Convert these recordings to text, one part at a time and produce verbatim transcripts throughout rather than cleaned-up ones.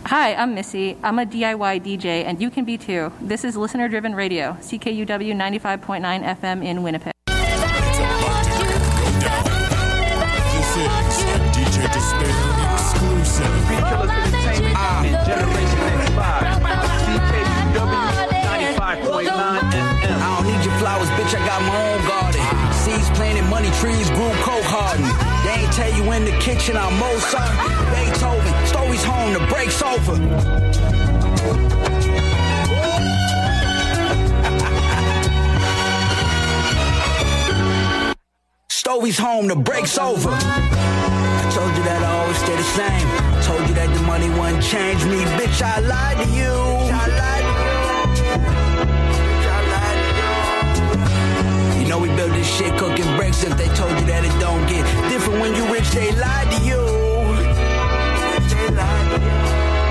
Hi, I'm Missy. I'm a D I Y D J, and you can be too. This is Listener Driven Radio, C K U W ninety-five point nine F M in Winnipeg. It's about to go down. This is a D J Despair exclusive. Killers Entertainment ah. and Generation X five. C K U W ninety-five point nine F M. I don't need your flowers, bitch, I got my own garden. Seeds planted, money trees grew cold hardened. They ain't tell you in the kitchen I'm Mozart, Beethoven, stories home, the break's over. Stories home, the break's over. I told you that I always stay the same. Told you that the money wouldn't change me. Bitch, I lied to you. I lied to you. You know we built this shit cooking bricks. If they told you that it don't get different when you rich, they lied to you. They lied to you.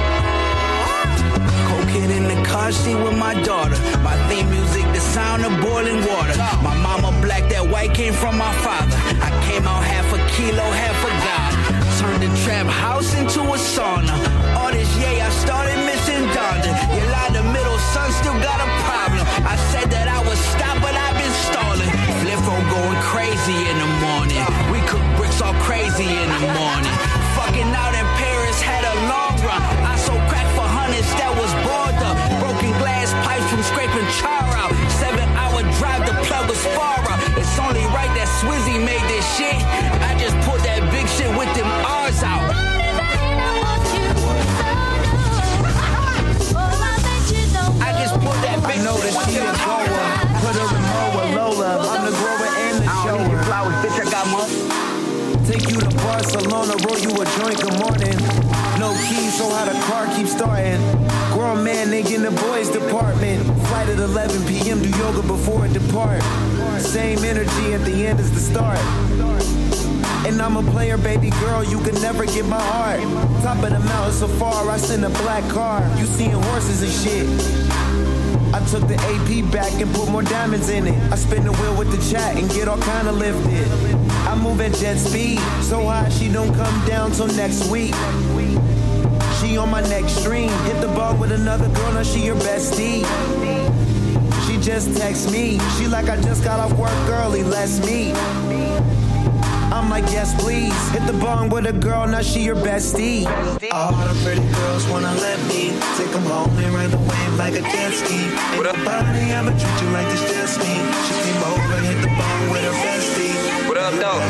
Cokehead in the car seat with my daughter. My theme music, the sound of boiling water. My mama black, that white came from my father. I came out half a kilo, half a god. Turned the trap house into a sauna. All this yay, I started missing Donda. You lied, the middle son still got a problem. I said that I would stop, but I've been stalling. Flip phone going crazy in the morning. We cook bricks all crazy in the morning. Fucking out in Paris, had a long run. I sold crack for hundreds that was bored up. Broken glass pipes from scraping char out. Seven hour drive, the plug was far out. It's only right that Swizzy made this shit. I just put that big shit with them R's out. I just put that big I know shit that with she them a R's grower. out. Put her in more with Lola. I'm the grower and the I don't need your shower. flowers, bitch, I got more. Take you to Barcelona, roll you a joint, good morning. No keys, so how the car keeps starting. Grown man, they in the boys department. Flight at eleven p.m., do yoga before it depart. Same energy at the end as the start. And I'm a player, baby girl, you can never get my heart. Top of the mountain so far, I send a black car. You seeing horses and shit. I took the A P back and put more diamonds in it. I spin the wheel with the chat and get all kind of lifted. I move at jet speed, so high she don't come down till next week. She on my next stream, hit the bar with another girl, now she your bestie. She just text me, she like I just got off work early, let's meet. I'm like, yes, please. Hit the bong with a girl, now she your bestie. All the pretty girls wanna let me take them home and ride the wave like a jet ski. Ain't nobody ever treat you like this, just me. She came over and hit the bong with her bestie. What up, dog?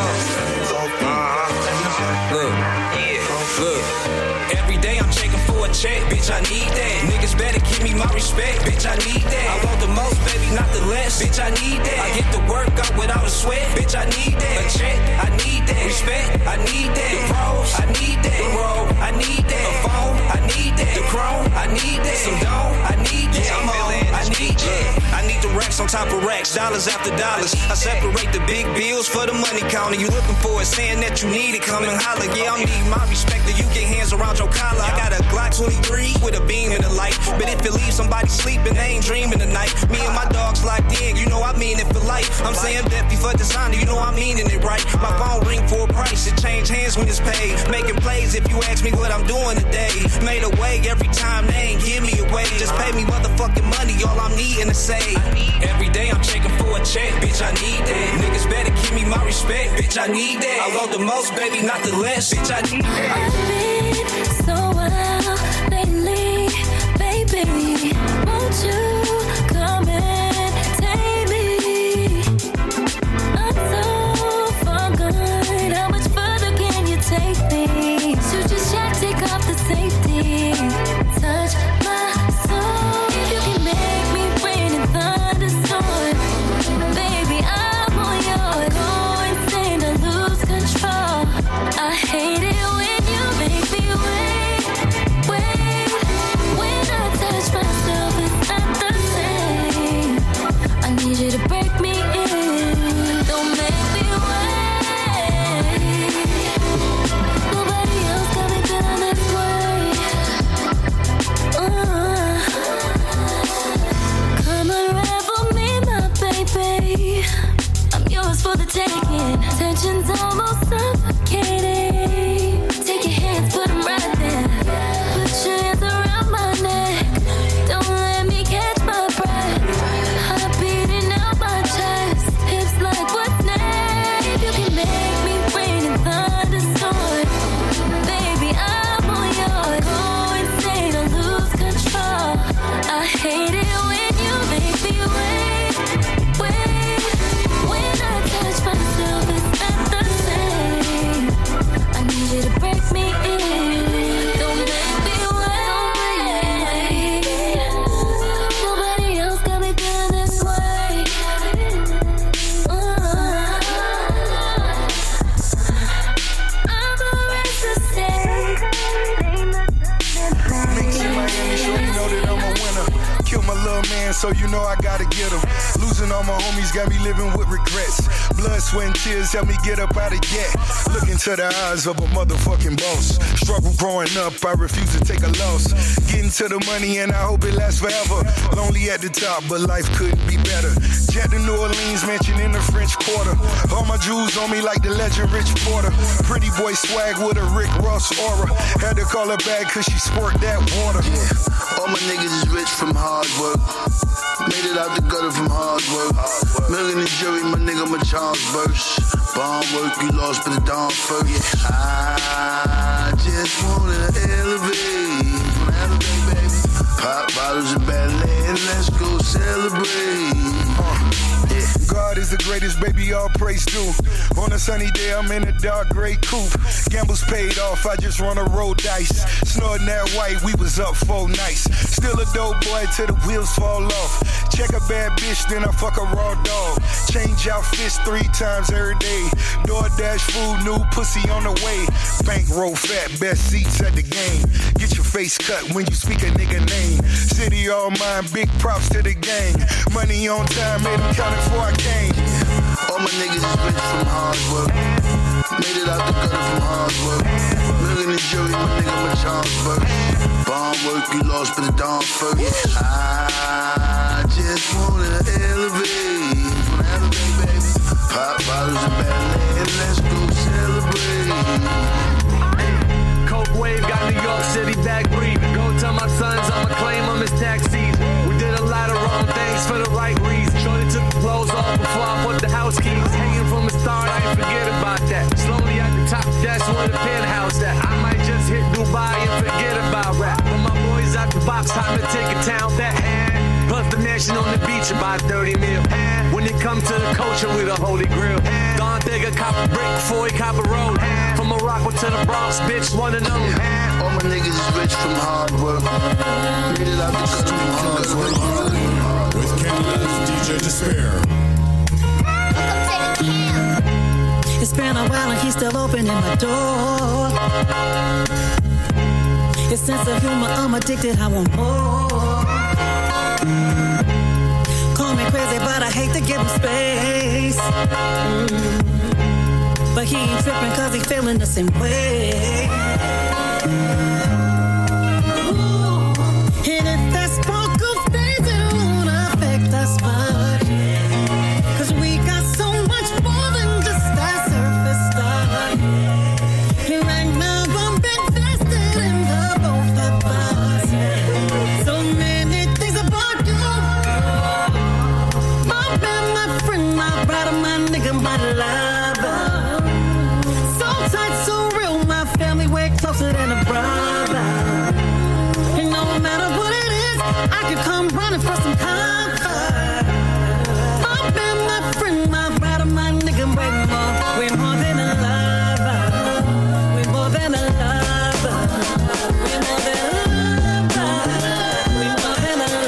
Uh-huh. Look, yeah, look. Every day I'm checking for a check, bitch, I need that. Niggas better give me my respect, bitch, I need that. I want the most, baby, not the less, bitch, I need that. I get the work out without a sweat, bitch, I need that. A check, I need that. Respect, I need that. The pros, I need that. The roll, I need that. A phone, I need that. The chrome, I need that. Some dough, I need that. I'm on, I need that. I need the racks on top of racks, dollars after dollars. I separate the big bills for the money counter. You looking for it, saying that you need it, come and holler. Yeah, I need my respect, that you get hands around your collar. I got a Glock twenty-three with a beam in the light. But if it leaves somebody sleeping, they ain't dreaming tonight. Me and my dogs locked in, you know I mean it for life. I'm saying that before designer, you know I'm meaning it right. My phone ring for a price, it change hands when it's paid. Making plays if you ask me what I'm doing today. Made a way every time, they ain't give me away. Just pay me motherfucking money, all I'm needing to save. Every day I'm checking for a check, bitch, I need that. Niggas better give me my respect, bitch, I need that. I want the most, baby, not the less, bitch, I need that. I've been so well lately, baby. Won't you come and take me? I'm so far gone. How much further can you take me? Shoot your shot, take off the safety. Touch my soul. If you can make me rain and thunderstorm, baby, I'm on yours. Go insane to lose control. I hate it when you make me wait, wait. When I touch myself, it's not the same. I need you to break me in. Don't make me wait. Nobody else got me feeling this way. Uh, come unravel me, my baby. I'm yours for the taking. Tension's almost suffocating. Take your hands, put them right there. Put Don't make me wait. Nobody else got me feeling this way. Uh, I'm the rest to say. Mix in Miami, so you know that I'm a winner. Kill my little man, so you know I gotta get him. Losing all my homies got me living with regrets. Blood, sweat, and tears help me get up out of debt. Look into the eyes of a motherfucking boss. Struggle growing up, I refuse to take a loss. Getting to the money and I hope it lasts forever. Lonely at the top, but life couldn't be better. Jet to New Orleans, mansion in the French Quarter. All my jewels on me like the legend Rich Porter. Pretty boy swag with a Rick Ross aura. Had to call her back cause she squirt that water. Yeah, all my niggas is rich from hard work. Made it out the gutter from hard work. Million and jury, my nigga, my Charles burst. Bond work, you lost, but the dawn first. I just wanna elevate. Elevate, baby. Pop bottles and ballet, and let's go celebrate. Uh, yeah. God is the greatest, baby, all praise due. On a sunny day, I'm in a dark gray coupe. Gambles paid off, I just run a roll dice. Snorting that white, we was up four nights. Still a dope boy till the wheels fall off. Check a bad bitch, then I fuck a raw dog. Change outfits three times every day. DoorDash food, new pussy on the way. Bankroll fat, best seats at the game. Get your face cut when you speak a nigga name. City all mine, big props to the gang. Money on time, made them count it before I came. All my niggas is rich from hard work. Made it out the gutter from hard work. Million and jury, my nigga, my Charles burst. Bond work, you lost, but the dawn first. I just wanna elevate. Wanna elevate, baby. Pop bottles and ballet, and let's go celebrate. Coke wave got New York City back breathing. Go tell my sons I'ma claim them as taxis. We did a lot of wrong things for the right reason. Shorty took the clothes off before I put the house keys. Hanging from the start, I ain't forget about that. Slowly at the top, that's where the penthouse at. I might just hit Dubai and forget about rap. When my boys out the box, time to take a town back. Plus the mansion on the beach about thirty mil. When it comes to the culture, we the holy grail. Don Digger cop a brick before he cop a road. From Morocco to the Bronx, bitch, one and only. All my niggas is rich from hard work. Made it out the gutter from hard work. With Canada's D J Despair. It's been a while and he's still opening my door. His sense of humor, I'm addicted, I want more. Call me crazy, but I hate to give him space. Mm. But he ain't tripping cause he feeling the same way. And if that sparkle stays, it won't affect us much. Cause we got so much more than just that surface stuff. And right now I'm invested in the both of us. So many things about you. My man, my friend, my brother, my nigga, my lover. So tight, so real, my family way closer than a brother. And no matter what it is, I could come running for some comfort. My man, my friend, my brother, my nigga, way more, way more than a lover. Way more than a lover. Way more than a lover. Way more than a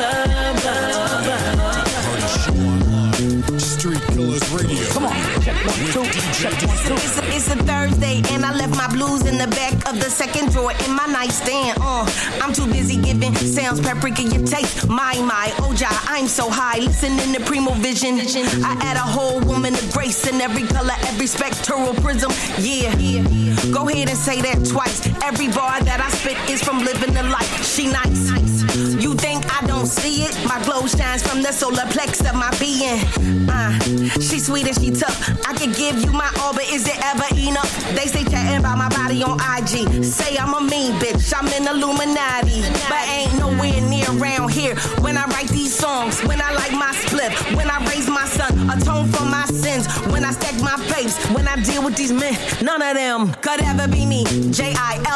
lover. Street Killers Radio. Come on, check one, two, check one, two. It's a, it's a Thursday and I left my blues in the back of the second drawer in my nightstand. Uh, I'm too busy giving sounds paprika your taste. My, my, Oja, I'm so high. Listening to Primo Vision. I add a whole woman of grace in every color, every spectral prism. Yeah, go ahead and say that twice. Every bar that I spit is from living the life. She nice. You think I don't see it? My glow shines from the solar plex of my being. Uh, she sweet and she tough. I could give you my all, but is it ever enough? They say chatting about my body on I G. Say I'm a mean bitch, I'm an Illuminati. But ain't nowhere near around here. When I write these songs, when I like my split, when I raise my son, atone for my sins, when I stack my papes, when I deal with these men, none of them could ever be me. J I L L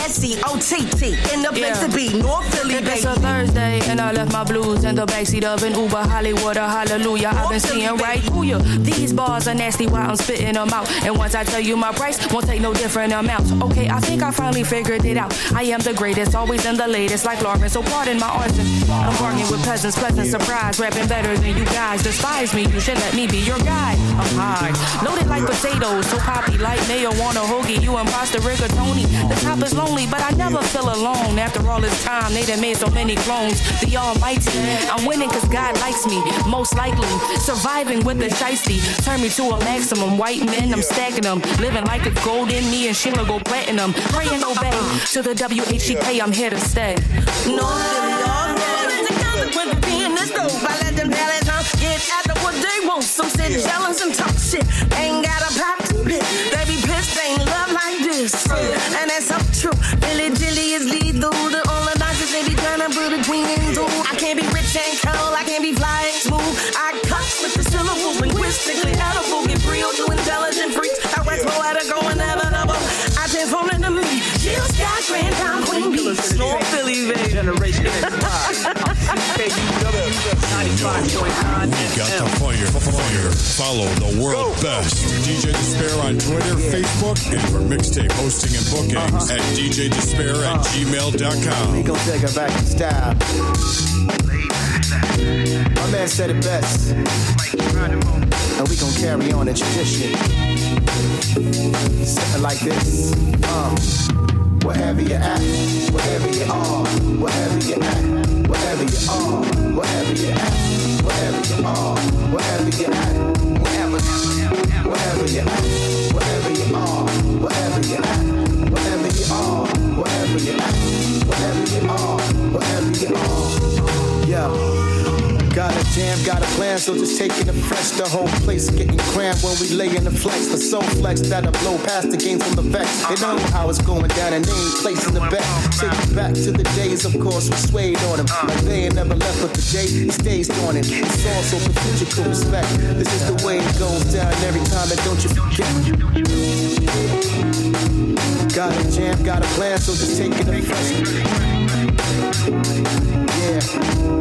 S C O T T. In the place Yeah. to be, North Philly, It's baby. a Thursday and I left my blues in the backseat of an Uber. Hollywood, a hallelujah. I've been seeing right through you. These bars are nasty while I'm spitting them out. And once I tell you my price, won't take no different amounts. Okay, I think I finally figured it out. I am the greatest, always in the latest, like Lauren. So pardon my arson. I'm bargaining with peasants, pleasant surprise. Rapping better than you guys. Despise me, you should let me be your guide. I'm high, loaded like potatoes, so poppy like mayo on a hoagie. You imposter rigatoni. The top is lonely, but I never feel alone. After all this time, they done made so many clones. The almighty, I'm winning cause God likes me. Most likely, surviving with the shiesty. Turn me to a maximum. White men, I'm stacking them. Living like it's gold in me and Sheila go platinum. Praying obey to the W H C K, I'm here to stay. No, all day. The consequence of being this dope. I let them tell it, huh? Get after what they want. Some sit jealous and talk shit. Ain't got a pop to pick. They be pissed, ain't love like this. And that's so true. Billy Dilly is lethal. The only doctors they be trying to put a queen in two. I can't be rich and cold. I can't be flying smooth. I cut with the syllables linguistically edible. Get real to intelligent freaks. I wax poetical and inevitable. I transform into me. Jill Scott, Grand Town Queen Bee. North Philly, baby. Generation X five. ninety-five point nine We got the fire, fire. Follow the world best. D J Despair on Twitter, Facebook, and for mixtape hosting and bookings Uh-huh. at d j despair at gmail dot com. We gon' take it back in style. My man said it best. And we gon' carry on the tradition. Something like this. Uh, wherever you at, wherever you are, wherever you at, wherever you are, wherever you at, wherever you are, wherever you at, wherever, wherever you at, wherever you are, wherever you at, wherever you are, wherever you at, wherever you are, wherever you are. Yeah. Got a jam, got a plan, so just taking the fresh. The whole place getting crammed when we lay in the flex. The soul flex that'll blow past the game from the vex. They know how it's going down and they ain't placing the bet. Take it back to the days, of course, we swayed on him. Like they ain't never left with the J, he stays on it. It's also for future to respect. This is the way it goes down every time, and don't you forget. Got a jam, got a plan, so just taking the fresh. Yeah.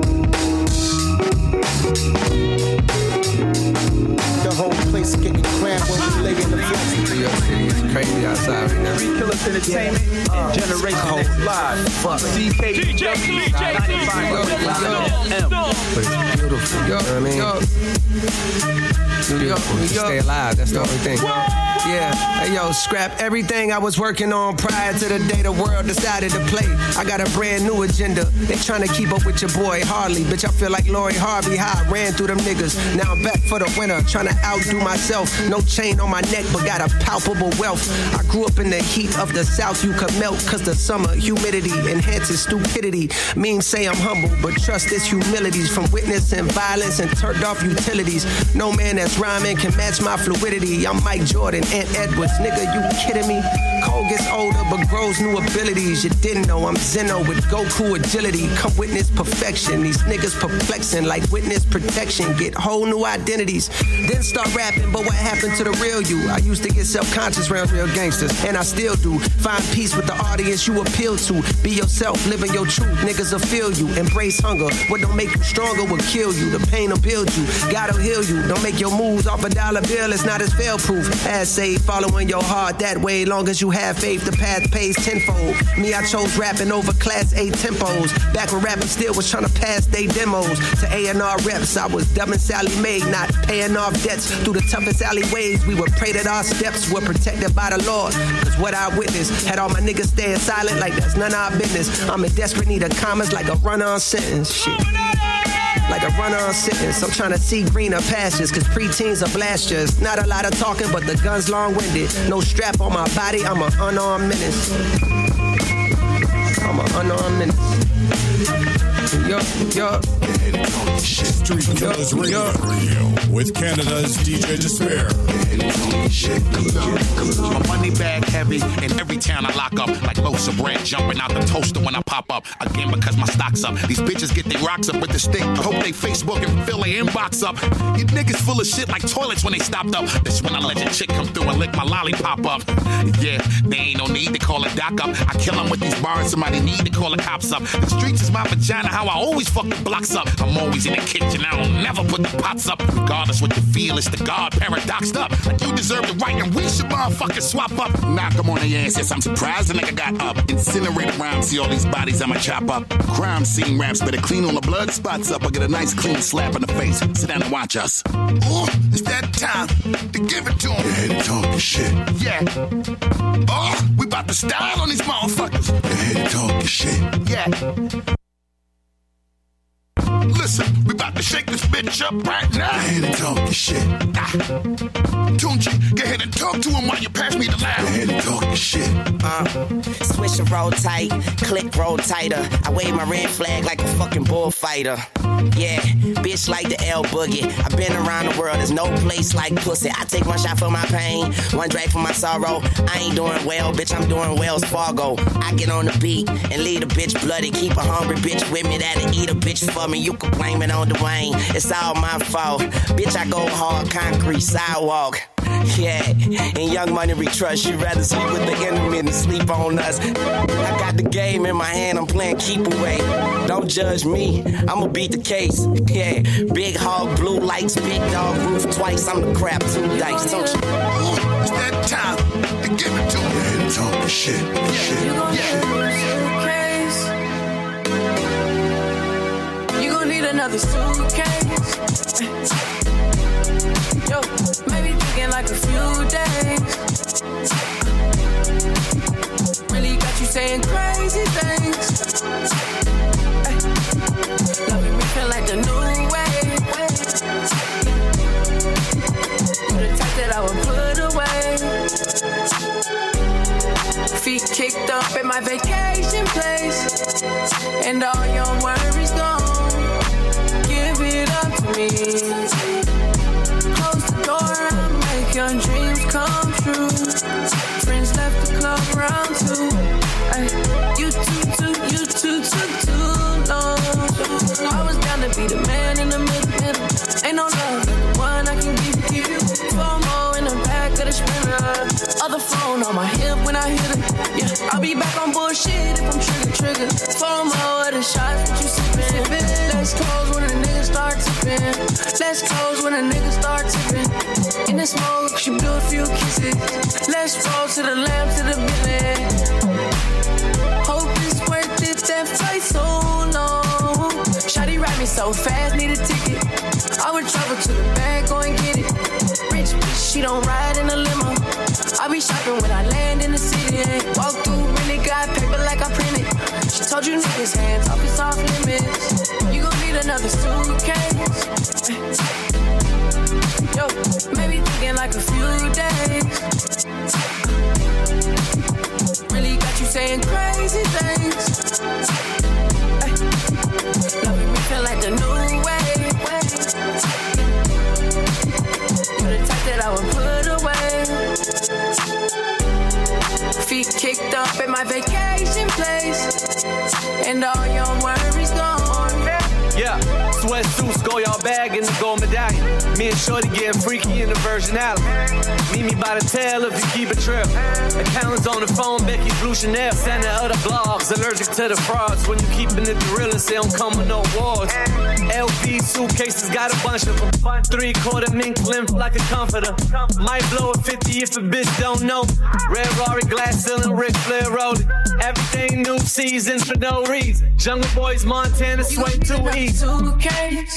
The whole place getting cramped when we lay in the flesh. New York City is crazy outside right now. Three Killers Entertainment and Generation X Live. C K U W ninety-five But it's beautiful. You know what I mean? New York, New York. Stay alive. That's the only thing. Yeah, hey yo, scrap everything I was working on prior to the day the world decided to play. I got a brand new agenda. They trying to keep up with your boy Harley. Bitch, I feel like Lori Harvey, how I ran through them niggas. Now I'm back for the winter, trying to outdo myself. No chain on my neck, but got a palpable wealth. I grew up in the heat of the South, you could melt. Cause the summer humidity enhances stupidity. Means say I'm humble, but trust this humility's from witnessing violence and turned off utilities. No man that's rhyming can match my fluidity. I'm Mike Jordan, Ant Edwards, nigga, you kidding me? Cole gets older but grows new abilities. You didn't know I'm Zeno with Goku agility. Come witness perfection. These niggas perplexing like witness protection. Get whole new identities. Then start rapping, but what happened to the real you? I used to get self-conscious around real gangsters, and I still do. Find peace with the audience you appeal to. Be yourself, living your truth. Niggas will feel you. Embrace hunger. What don't make you stronger will kill you. The pain will build you. God'll heal you. Don't make your moves off a dollar bill. It's not as fail-proof. As say, following your heart that way. Long as you have faith, the path pays tenfold. Me, I chose rapping over class A tempos. Back when rapping still was trying to pass they demos. To A and R reps, I was dubbing Sally Mae, not paying off debts. Through the toughest alleyways, we would pray that our steps were protected by the Lord. Cause what I witnessed had all my niggas staying silent like that's none of our business. I'm in desperate need of commas like a run-on sentence. Shit. Like a run-on sentence. I'm trying to see greener pastures, cause preteens are blasters. Not a lot of talking, but the gun's long-winded. No strap on my body, I'm an unarmed menace. I'm an unarmed menace. Yo, Yo. Street Killers Radio, Radio with Canada's D J Despair. My money bag heavy, in every town I lock up like loaves of bread jumping out the toaster when I pop up. Again because my stock's up. These bitches get their rocks up with the stick. I hope they Facebook and fill their inbox up. You niggas full of shit like toilets when they stopped up. This when I let your chick come through and lick my lollipop up. Yeah, they ain't no need to call a doc up. I kill them with these bars, somebody need to call the cops up. The streets is my vagina, how I always fuck the blocks up. I'm always in the kitchen, I don't never put the pots up. Regardless what you feel, it's the God paradoxed up. Like you deserve the right and we should motherfucking swap up. Knock them on their ass, yes, I'm surprised the nigga got up. Incinerate around, see all these bodies I'ma chop up. Crime scene raps, better clean all the blood spots up. I get a nice clean slap in the face. Sit down and watch us. Oh, it's that time to give it to them. Go ahead and talk your shit. Yeah. Oh, we about to style on these motherfuckers. Go ahead and talk your shit. Yeah. Listen, we about to shake this bitch up right now. Go ahead and talk your shit. Ah. Tunchi, go ahead and talk to him while you pass me the loud. Go ahead and talk your shit. Uh, switch and roll tight, click roll tighter. I wave my red flag like a fucking bullfighter. Yeah, bitch like the L Boogie. I've been around the world, there's no place like pussy. I take one shot for my pain, one drag for my sorrow. I ain't doing well, bitch, I'm doing Wells Fargo. I get on the beat and leave a bitch bloody. Keep a hungry bitch with me that'll eat a bitch for me. You can blame it on Dwayne, it's all my fault. Bitch, I go hard, concrete, sidewalk. Yeah, in Young Money we trust. You'd rather sleep with the enemy than sleep on us. I got the game in my hand, I'm playing keep away. Don't judge me, I'ma beat the case. Yeah, big hog, blue lights, big dog, roof twice. I'm the crap, two dice, don't you? Ooh, it's that time to give it to Go ahead and talk your shit. Yeah, shit. You gon' yeah. need a suitcase. You gon' need another suitcase. Yo, maybe thinking like a few days. Really got you saying crazy things. Ay, loving me feel like the new way. You the type that I would put away. Feet kicked up in my vacation place, and all your worries gone. Give it up to me. Close the door and make your dreams come true. Friends left the club around two. Ay, you too, too, you too, too, too long. I was down to be the man in the middle, middle. Ain't no love, the one I can give you. FOMO in the back of the sprinter. Other phone on my hip when I hit it. Yeah, I'll be back on bullshit if I'm trigger, trigger. FOMO of the shots, what you sippin'? Let's close when the niggas start tipping. Let's close when the niggas start tipping. In the smoke, she blew a few kisses. Let's roll to the lamp, to the building. Hope it's worth it, that flight so long. Shawty ride me so fast, need a ticket. I would travel to the bag, go and get it. Rich bitch, she don't ride in a limo. I be shopping when I land in the city. Walk through, really got paper like I printed. She told you niggas hands off, it's off limits. You gon' need another suitcase. Yo, maybe thinking like a few days. Really got you saying crazy things. Ay, loving me feel like the new way. You the type that I would put away. Feet kicked up in my vacation place, and all your worries gone. Yeah, sweatsuits, go y'all bag in the gold medallion. Me and Shorty getting freaky in the Virgin Islands. Meet me by the tail if you keep it trail. Accountants on the phone, Becky Blue Chanel. Sending other blogs, allergic to the frauds. When you keeping it the realest, they don't come with no awards. L V suitcases, got a bunch of them. Three quarter mink lymph like a comforter. Might blow a fifty if a bitch don't know. Red Rari glass ceiling, Ric Flair rolling. Everything new seasons for no reason. Jungle Boys, Montana, sway too easy. Suitcase.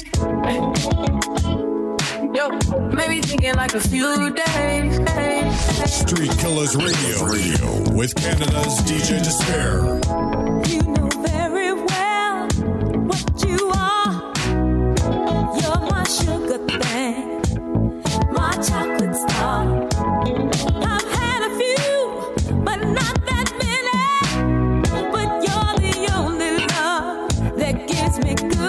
Yo, maybe thinking like a few days. Street Killers Radio, Radio with Canada's D J Despair. You know very well what you are. You're my sugar thing, my chocolate star. I've had a few, but not that many. But you're the only love that gives me good.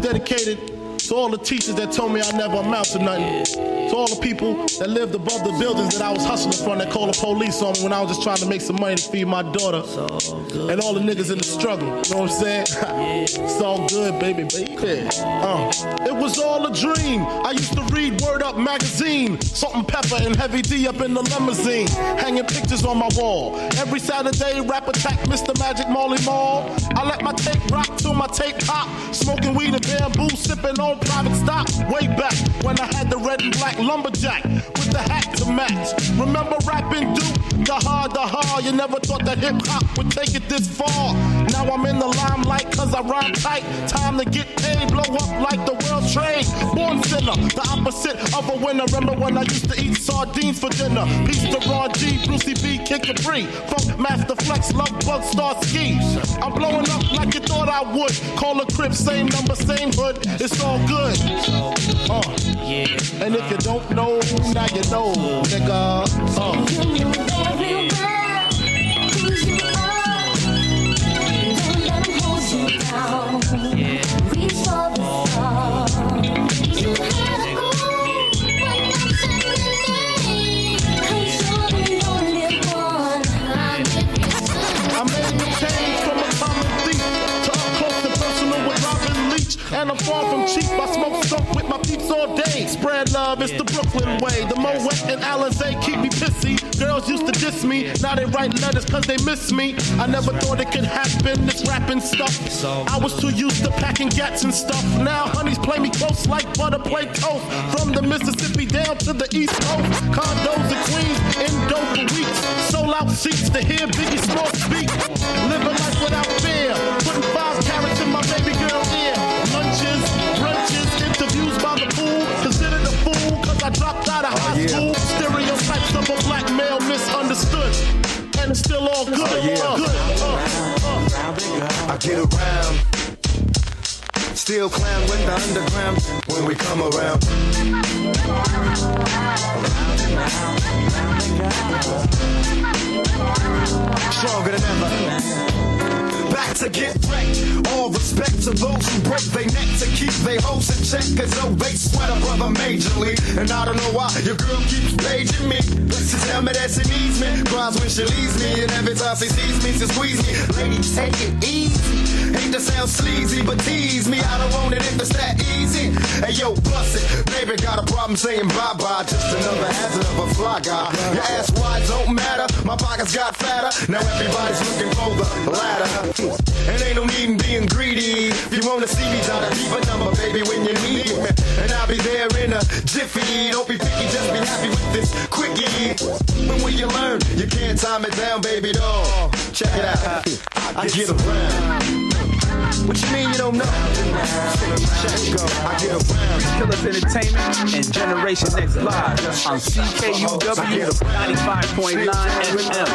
dedicated to all the teachers that told me I never amount to nothing. To all the people that lived above the buildings that I was hustling from that called the police on me when I was just trying to make some money to feed my daughter. And all the niggas in the struggle, you know what I'm saying? It's all good, baby, baby. Uh, it was all a dream. I used to read Word Up magazine, Salt and Pepper and Heavy D up in the limousine, hanging pictures on my wall. Every Saturday, rap attack, Mister Magic Molly Mall. I let my tape rock till my tape pop, smoking weed and bamboo, sipping on private stock. Way back when I had the red and black lumberjack with the hat to match. Remember rapping Duke? The hard, the hard. You never thought that hip hop would take it this far. Now I'm in the limelight cause I rhyme tight. Time to get paid, blow up like the world trade. Born sinner, the opposite of a winner. Remember when I used to eat sardines for dinner? Peace to Ron G, Brucey B, Kid Capri, Funk Master Flex, Love Bug, Star Ski. I'm blowing up like you thought I would. Call a crib, same number, same hood. It's all good. Uh, yeah. And if you don't know, now you know, nigga. Uh. And I'm far from cheap, I smoke skunk with my peeps all day. Spread love, it's the Brooklyn way. The Moet and Alizé keep me pissy. Girls used to diss me, now they write letters cause they miss me. I never thought it could happen, this rapping stuff. I was too used to packing gats and stuff. Now honeys play me close like butter play toast. From the Mississippi down to the East Coast. Condos in Queens, in dope for weeks. Sold out seats to hear Biggie Small speak. Living life without fear, putting five carats in my baby girl ear. Lunches, brunches, interviews by the pool. Considered a fool cause I dropped out of high oh, yeah. school. Stereotypes of a black male misunderstood. And it's still all good. Oh, yeah. uh, good. Uh, uh. I get around. Still clown with the underground when we come around. Stronger than ever. Back to get wrecked. All respect to those who break their neck to keep their hopes in check. Cause though they sweat a brother majorly. And I don't know why your girl keeps paging me. Let's just tell me that she needs me. Cries when she leaves me. And every time she sees me, she squeeze me. Lady, take it easy. Hate to sound sleazy, but tease me. I don't want it if it's that easy. Hey yo, bust it. Baby got a problem saying bye-bye. Just another hazard of a fly guy. Your ass wide don't matter. My pockets got fatter. Now everybody's looking for the ladder. And ain't no need in being greedy. If you wanna see me, try to keep a number, baby, when you need me. And I'll be there in a jiffy. Don't be picky, just be happy with this quickie. But when you learn, you can't time it down, baby doll. Check it out. I get around. What you mean you don't know? Check go. I get around. Killers Entertainment and Generation X Live on C K U W ninety-five point nine F M.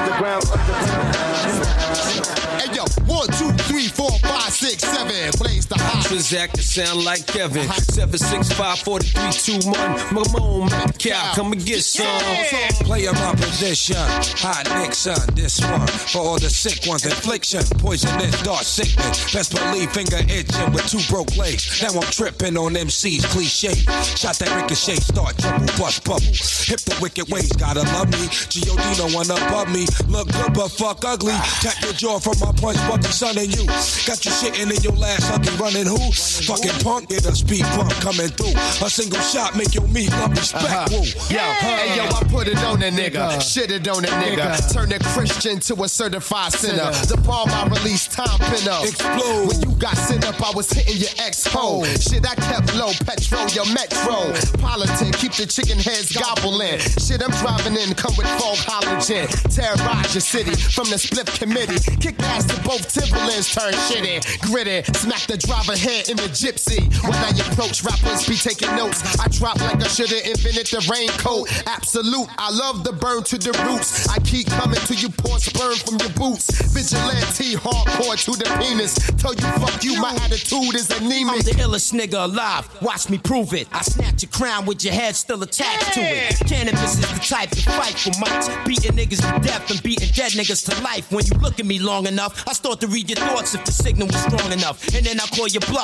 Hey yo, one, two, three, four, five, six, seven. Plays the hot. Transact to sound like Kevin. Seven six five four three two one. Mamone Cow, come and get some. Yeah. Player my position. Hot Nixon. This one for all the sick ones. Infliction, poisonous, dark sickness. Best believe finger itching with two broke legs. Now I'm tripping on M C's cliche. Shot that ricochet, start trouble, bust bubble. Hip the wicked ways, gotta love me. G O D no one above me. Look good but fuck ugly. Tap your jaw from my punch, bucky son and you. Got you shitting in your last fucking running who? Fucking punk, get a speed bump coming through. A single shot make your meat love respect. Uh-huh. Yo, hey yo, I put it on a nigga, shit it on a nigga. Turn a Christian to a certified sinner. The bomb I released, time pin up. Explode. When you got sent up, I was hitting your ex-hole. Shit, I kept low, petrol, your metro. Politic, keep the chicken heads gobbling. Shit, I'm driving in, come with fog halogen. Terrorize your city from the split committee. Kick ass to both Timberlands, turn shitty. Gritty, smack the driver head in the gypsy. When I approach, rappers be taking notes. I drop like I should've invented the raincoat. Absolute, I love the burn to the roots. I keep coming till you pour sperm from your boots. Vigilante, hardcore to the penis. Tell you fuck you, my attitude is anemic. I'm the illest nigga alive, watch me prove it. I snatch your crown with your head still attached to it. Cannabis is the type to fight for mics. Beating niggas to death and beating dead niggas to life. When you look at me long enough, I start to read your thoughts if the signal was strong enough. And then I call your bluff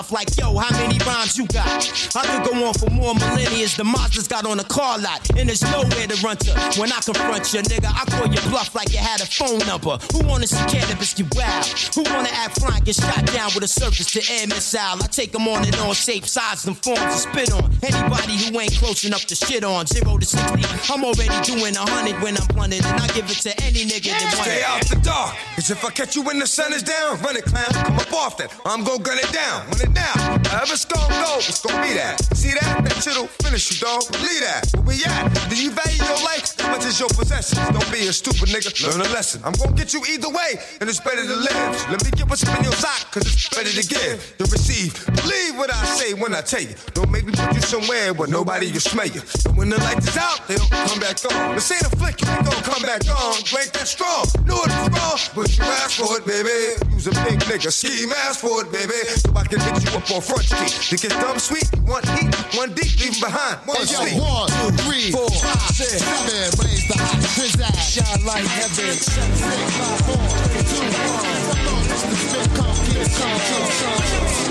bluff like, yo, how many rhymes you got? I could go on for more millennia. The Mazda's got on a car lot, and there's nowhere to run to. When I confront you, nigga, I call you bluff like you had a phone number. Who wanna see cannabis get wild? Who wanna act flying, get shot down with a surface to air missile? I take them on and on, shape, size, and forms to spit on. Anybody who ain't close enough to shit on. Zero to sixty, I'm already doing a hundred when I'm blunted, and I give it to any nigga that wants it. Stay out the dark, cause if I catch you when the sun is down, run it, clown, come up off that. I'm gon' gun it down, run it down. However it's gon' go, it's gon' be that. See that? That shit'll finish you, dog. Believe that. Where we at? Do you value your life? How much is your possessions? Don't be a stupid nigga, learn a lesson. I'm gon' get you either way, and it's better to live. So let me get what's in your sock, cause it's better to give than receive. Believe what I say when I tell you. Don't make me put you somewhere where nobody can smell you. And when the light is out, they don't come back on. This ain't a flick, you ain't gon' come back on. You ain't that strong, know it's wrong, but you ask for it, baby. Use a big nigga, scheme, ask for it, baby. So I can hit you up on Front Street. To get dumb sweet, one heat, one deep, leave him behind. One hey, sleep. Yo, one, two, three, four, five, six, seven, raise the hot pizzazz. Shine like heaven. Seven, six, five, four, three, two, one. Fuck on, this is Spit Come, Kids Come, Come, Come.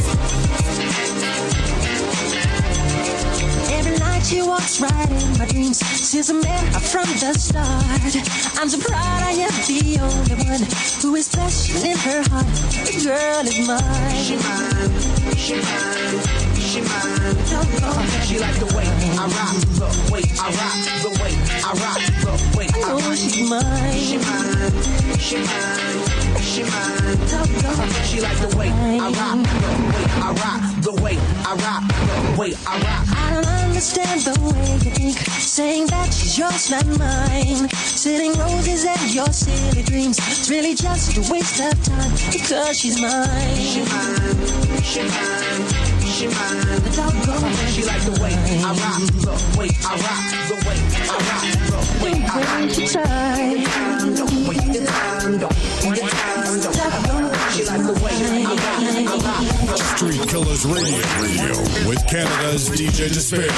Every night she walks right in my dreams. She's a man from the start. I'm so proud I am the only one who is special in her heart. The girl is mine. She mine, she mine, she mine. She like the way I rock, the way I rock, the way I rock, the way I rock. Oh, she's mine. She mine, she mine, she mine. She like the way I rock, the way I rock, the way I rock, the way I rock. I don't understand the way you think, saying that she's yours, not mine. Sitting roses and your silly dreams. It's really just a waste of time because she's mine. She mine, she mine, she mine. The doggone. She like the way I rock, the way I rock, the way I rock, the way I rock. Don't try. Don't waste the time, don't waste the time, don't. She like the way I rock, I rock. Street Killers Radio, Radio with Canada's D J Despair.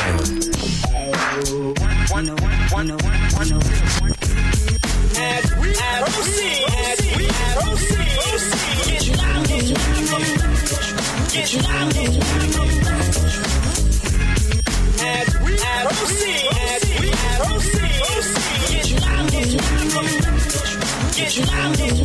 As we proceed, as we proceed, get loud, get loud, get loud. As we proceed, as we proceed, get loud, get loud, get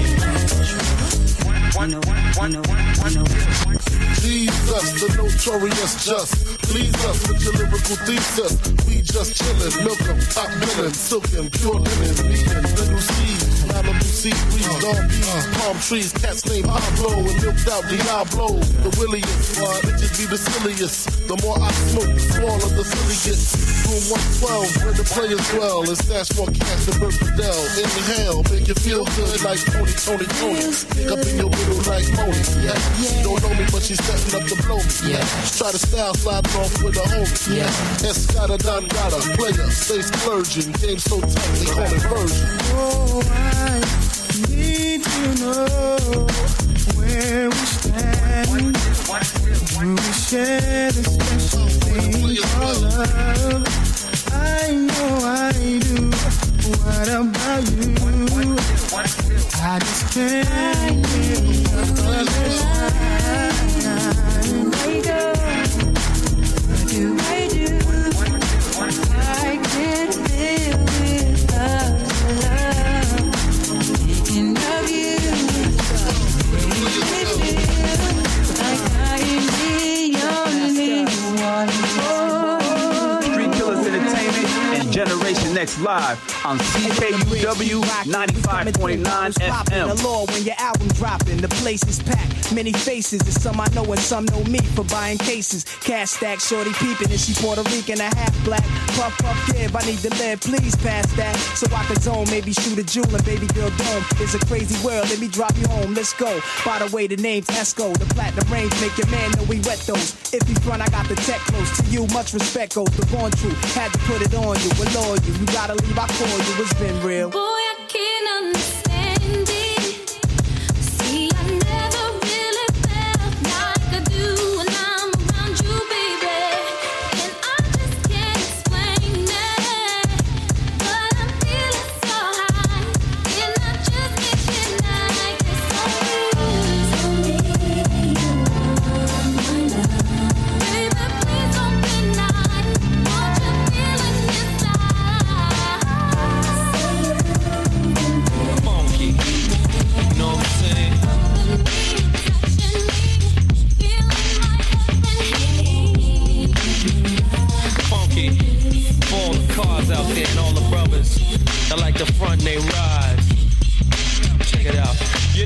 Please us, the notorious just. Please us with your lyrical thesis. We just chillin', milk 'em, top billin', silkin', pure linen, beatin', little seeds, Malibu sea breeze, dawn bees, palm trees, cats named Pablo, and milked out Diablo. The williest, why bitches be the silliest. The more I smoke, the smaller the silly gets. Room one twelve, where the players dwell, and stash more cash than Bert Fidel. Inhale, make you feel good like Tony, Tony, Tony. Pick up in your middle like Moni. Yeah. She don't know me, but she's setting up to blow me. Yeah. Try to style slide off with a homie. Yeah. Escada Don Gata, player, stay splurging. Game so tight, they call it version. Oh, I need to know where we stand. When we share this special thing called love. I know I do. What about you? I just can't get enough of this. I go. What do I do? I can't live without love. Thinking of you. Make me feel like I am the only one for you. Street Killers Entertainment and Generation Next Live on C K U W ninety-five point nine F M. The law when your album dropping, the place is packed. Many faces, and some I know and some know me for buying cases. Cash stack, shorty peeping, and she Puerto Rican, a half black. Puff, puff, give, I need to live, please pass that. So I can zone, maybe shoot a jewel and baby girl dome. It's a crazy world, let me drop you home, let's go. By the way, the name's Esco, the platinum range make your man know we wet those. If you front, I got the tech close to you, much respect goes. The born true, had to put it on you, allure you. You gotta leave, I call you, it's been real. Boy, I can't understand it. See, I never really felt like I do when I'm around you, baby. And I just can't explain it. But I'm feeling so high, and I just can't deny it's on you.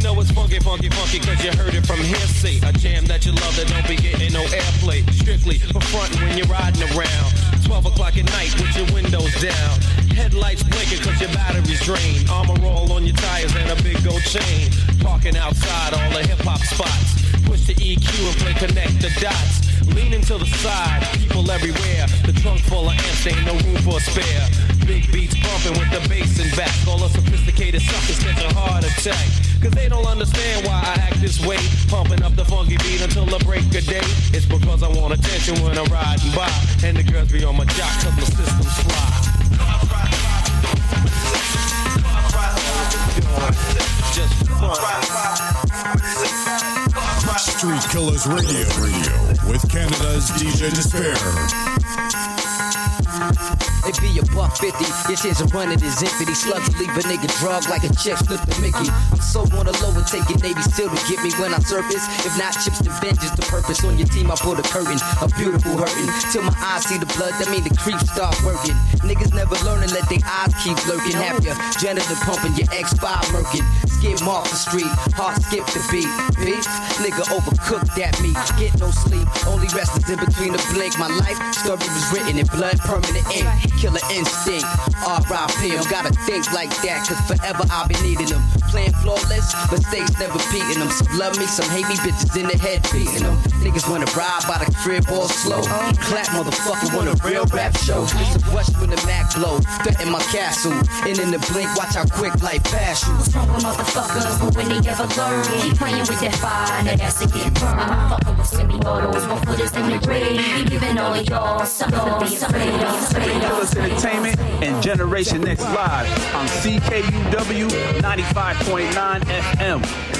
know it's funky, funky, funky, cause you heard it from hearsay. A jam that you love that don't be getting no airplay. Strictly for frontin' when you're riding around. twelve o'clock at night with your windows down. Headlights blinking cause your battery's drained. Armor roll on your tires and a big gold chain. Parking outside all the hip-hop spots. Push the E Q and play connect the dots. Leaning to the side, people everywhere. The trunk full of amps, ain't no room for a spare. Big beats bumping with the bass in back. All the sophisticated suckers catch a heart attack. Cause they don't understand why I act this way. Pumping up the funky beat until the break of day. It's because I want attention when I'm riding by. And the girls be on my jock cause my system's fly. Just fun. Street Killers Radio, Radio with Canada's D J Despair. It be a buck fifty, your chance of running is infinity. Slugs leave a nigga drug like a chick slip the Mickey. I'm so on the low and taking Navy still to get me when I surface. If not chips to vengeance, the purpose on your team, I put a curtain, a beautiful hurting. Till my eyes see the blood, that mean the creeps start working. Niggas never learning, let their eyes keep lurking. Have your janitor pumping, your X five murking. Skim off the street, heart skip the beat. Beef, nigga overcooked that meat. Get no sleep, only rest is in between the blink. My life story was written in blood, permanent ink. Killer instinct, R I P I'm gotta think like that, cause forever I'll be needing them. Playing flawless, mistakes never beating them. Some love me, some hate me, bitches in the head beating them. Niggas wanna ride by the crib all slow. Clap motherfucker, want a real rap show. It's a rush when the Mac blow, threaten my castle. And in the blink, watch how quick life pass you. What's wrong with motherfuckers, but when they ever learn? Keep playing with that fire, now that's to get burned. I'm fucking with semi-autos, one footers in the grave. Be giving all of y'all something to be afraid of, afraid of. Entertainment and Generation X Live on C K U W ninety-five point nine F M.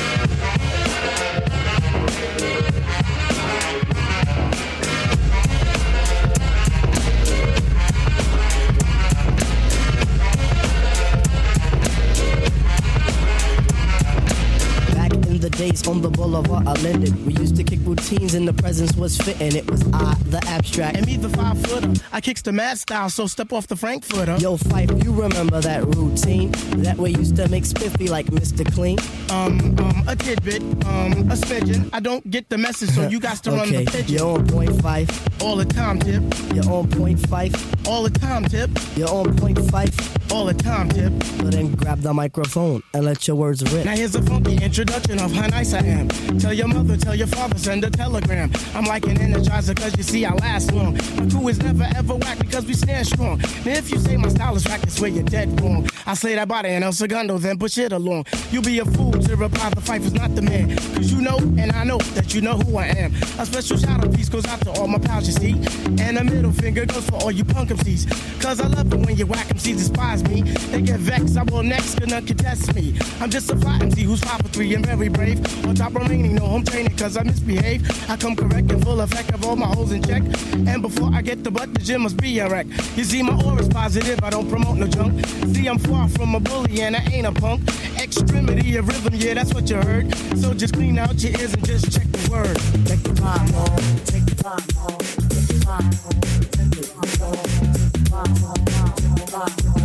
The days on the boulevard are lended. We used to kick routines and the presence was fitting. It was I, the abstract. And me, the five footer. I kicks the mad style, so step off the Frankfurter. Yo, Fife, you remember that routine? That way used to make spiffy like Mister Clean. Um, um, a tidbit, um, a smidgen. I don't get the message, so you got to okay. run the pigeon. You're on point five. All the time, tip. You're on point five. All the time, tip. You're on point five. All the time, tip. So then grab the microphone and let your words rip. Now here's a funky introduction of how nice I am. Tell your mother, tell your father, send a telegram. I'm like an energizer cause you see I last long. My crew is never ever whack because we stand strong. Now if you say my style is whack, I swear you're dead wrong. I slay that body and El Segundo, then push it along. You be a fool to reply the fight was not the man. Cause you know and I know that you know who I am. A special shout out piece goes out to all my pals you see. And a middle finger goes for all you punk M Cs. Cause I love it when you whack M Cs despise me. They get vexed, I will next, gonna contest me. I'm just a fly M C who's five for three and very brave. On top remaining, no home training cause I misbehave. I come correct and full effect of all my holes in check. And before I get the butt, the gym must be a wreck. You see, my aura's positive, I don't promote no junk. See, I'm far from a bully and I ain't a punk. Extremity of rhythm, yeah, that's what you heard. So just clean out your ears and just check the word. Take the time home, take the time home, take the time home, take the time home, take the time home, take the time home.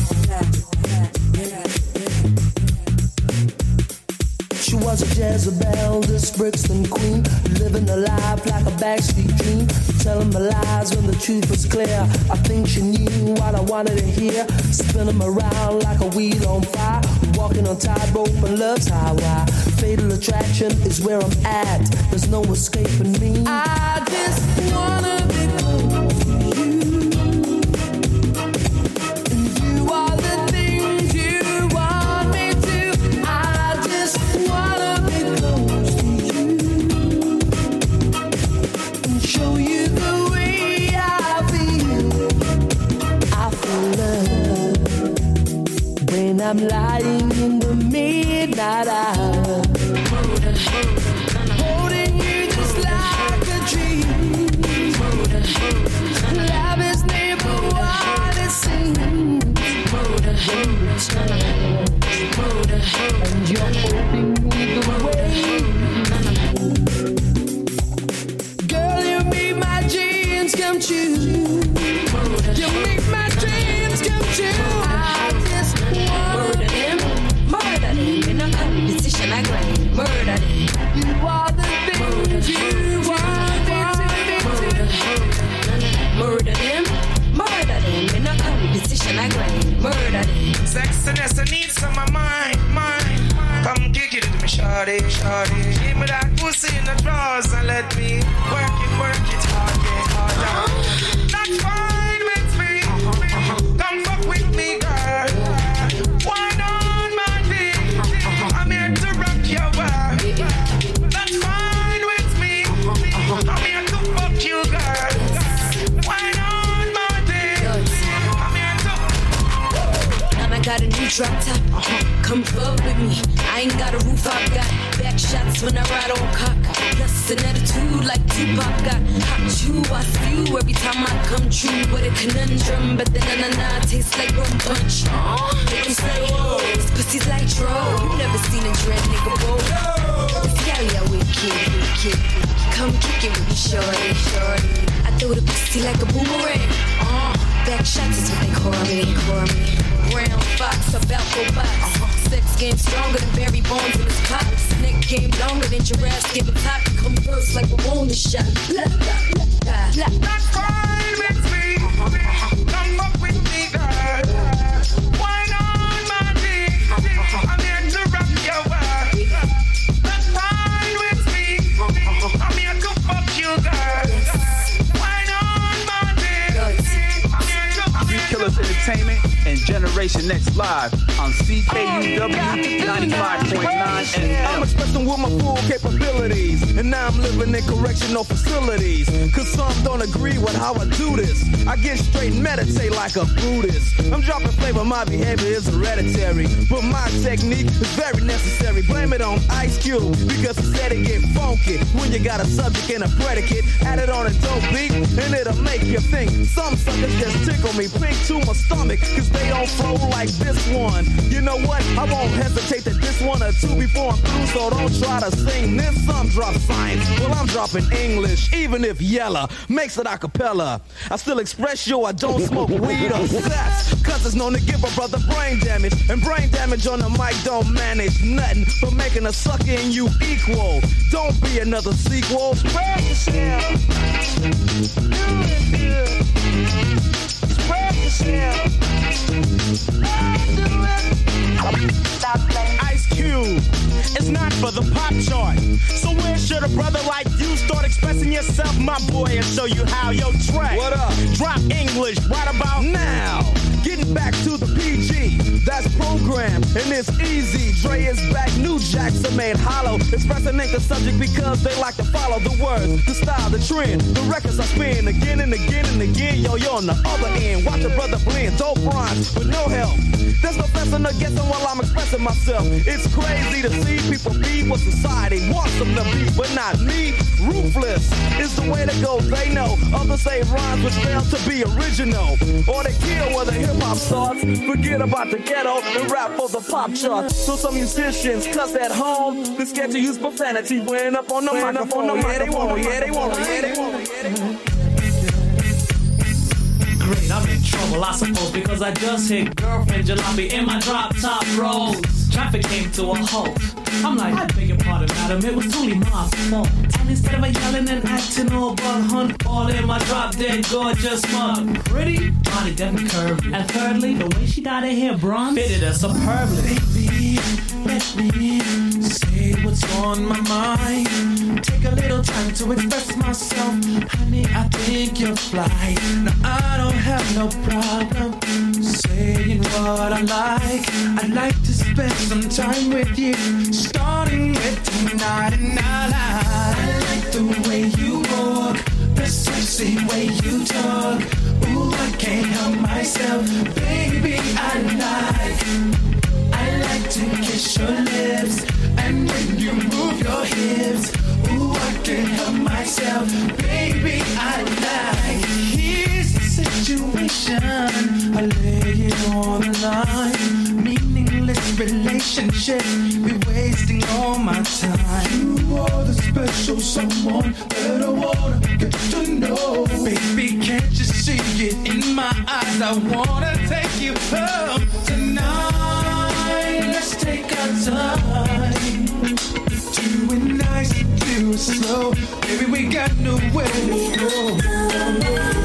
She was a Jezebel, this Brixton queen, living a life like a backstreet dream, telling my lies when the truth was clear. I think she knew what I wanted to hear, spin 'em around like a wheel on fire, walking on tightrope and love's highway. Fatal attraction is where I'm at, there's no escaping me. I just wanna be close to you, and you are the things you want me to. I just wanna be close to you and show you the way I feel. I feel love when I'm lying in the midnight hour, holding you just like a dream. Love is never what it seems, and you're holding me the way. Girl, you make my dreams come true. You make my dreams come true. I just want Murder them, murder them. In a competition, I go shorty, shorty. Give me that pussy in the drawers and let me work it, work it hard, yeah, harder. That's fine with me. Come fuck with me, girl. Wine on my dick. I'm here to rock your world. That's fine with me. I'm here to fuck you, girl. Wine on my dick. I'm here to. And I got a new drop top. Come fuck with me. I ain't got a roof, I've got back shots when I ride on cock. Plus an attitude like Tupac got hot chew. I spew every time I come true with a conundrum, but then na na na tastes like rum punch. Make them say, whoa, this pussy's like dro. You never seen a dread nigga roll. Yeah, yeah, wicked, wicked. Come kick it with me, shorty, shorty. I throw the pussy like a boomerang. Uh, back shots is what they call me, call me. Brown fox, about go box. Sex game stronger than Barry Bonds in his pockets. Neck game longer than giraffes giving top. Come first like a woman shot. Blah, blah, blah, blah. That's fine with me. Come up with me, girl. Wine on my dick. I'm here to rock your world. That's fine with me. I'm here to fuck you, girl. Wine on my dick. I'm here to. Street Killers Entertainment and Generation Next Live on C K U W ninety-five point nine F M. I'm expressing with my full capabilities, and now I'm living in correctional facilities. Cause some don't agree with how I do this. I get straight and meditate like a Buddhist. I'm dropping flavor, my behavior is hereditary, but my technique is very necessary. Blame it on Ice Cube, because he said it get funky when you got a subject and a predicate. Add it on a dope beat, and it'll make you think. Some suckers just tickle me pink to my stomach, cause they don't flow like this one. You know what? I won't hesitate to diss one or two before I'm through, so don't try to sing this. Some drop science, well I'm dropping English, even if Yella makes it a cappella. I still express yo, I don't smoke weed or sex, cause it's known to give a brother brain damage, and brain damage on the mic don't manage nothing but making a sucker in you equal. Don't be another sequel. Spread yourself. Spread yourself. Ice Cube, it's not for the pop chart. So where should a brother like you start expressing yourself, my boy, and show you how? Yo, Trey, what up? Drop English right about now. Getting back to the P G, that's programmed, and it's easy. Dre is back, new jacks are made hollow. Expressing ain't the subject because they like to follow the words, the style, the trend. The records I spin again and again and again. Yo, you're on the other end. Watch a brother blend, dope rhymes with no help. There's no fessing or guessing while I'm expressing myself. It's crazy to see people be what society wants them to be, but not me. Ruthless is the way to go, they know. Others say rhymes which fail to be original, or they kill where the hip-hop starts. Forget about the ghetto and rap for the pop chart. So some musicians cuss at home, they're scared to use profanity when up on the microphone. Yeah, they won't, yeah, they won't, yeah, they won't, yeah, they won't. Great, I'm in trouble, I suppose, because I just hit girlfriend jalopy in my drop top rolls. Traffic came to a halt. I'm like, I beg your pardon, madam, it was totally my fault. And instead of a yelling and acting all but hunt, all in my drop dead gorgeous mug. Pretty, body definitely curvy. And thirdly, the way she dyed her hair bronze fitted her superbly. Baby, let me say what's on my mind. Take a little time to express myself. Honey, I think you're fly. Now I don't have no problem saying what I like. I'd like to spend some time with you, starting with tonight. And I like the way you walk, the sexy way you talk. Ooh, I can't help myself, baby. I like, I like to kiss your lips, and when you move your hips, ooh, I can't help myself, baby. I like. Here's the situation, I lay it on the line. Meaningless relationship, be wasting all my time. You are the special someone that I wanna get to know. Baby, can't you see it in my eyes? I wanna take you home tonight. Let's take our time, do it nice, do it slow. Baby, we got nowhere to go.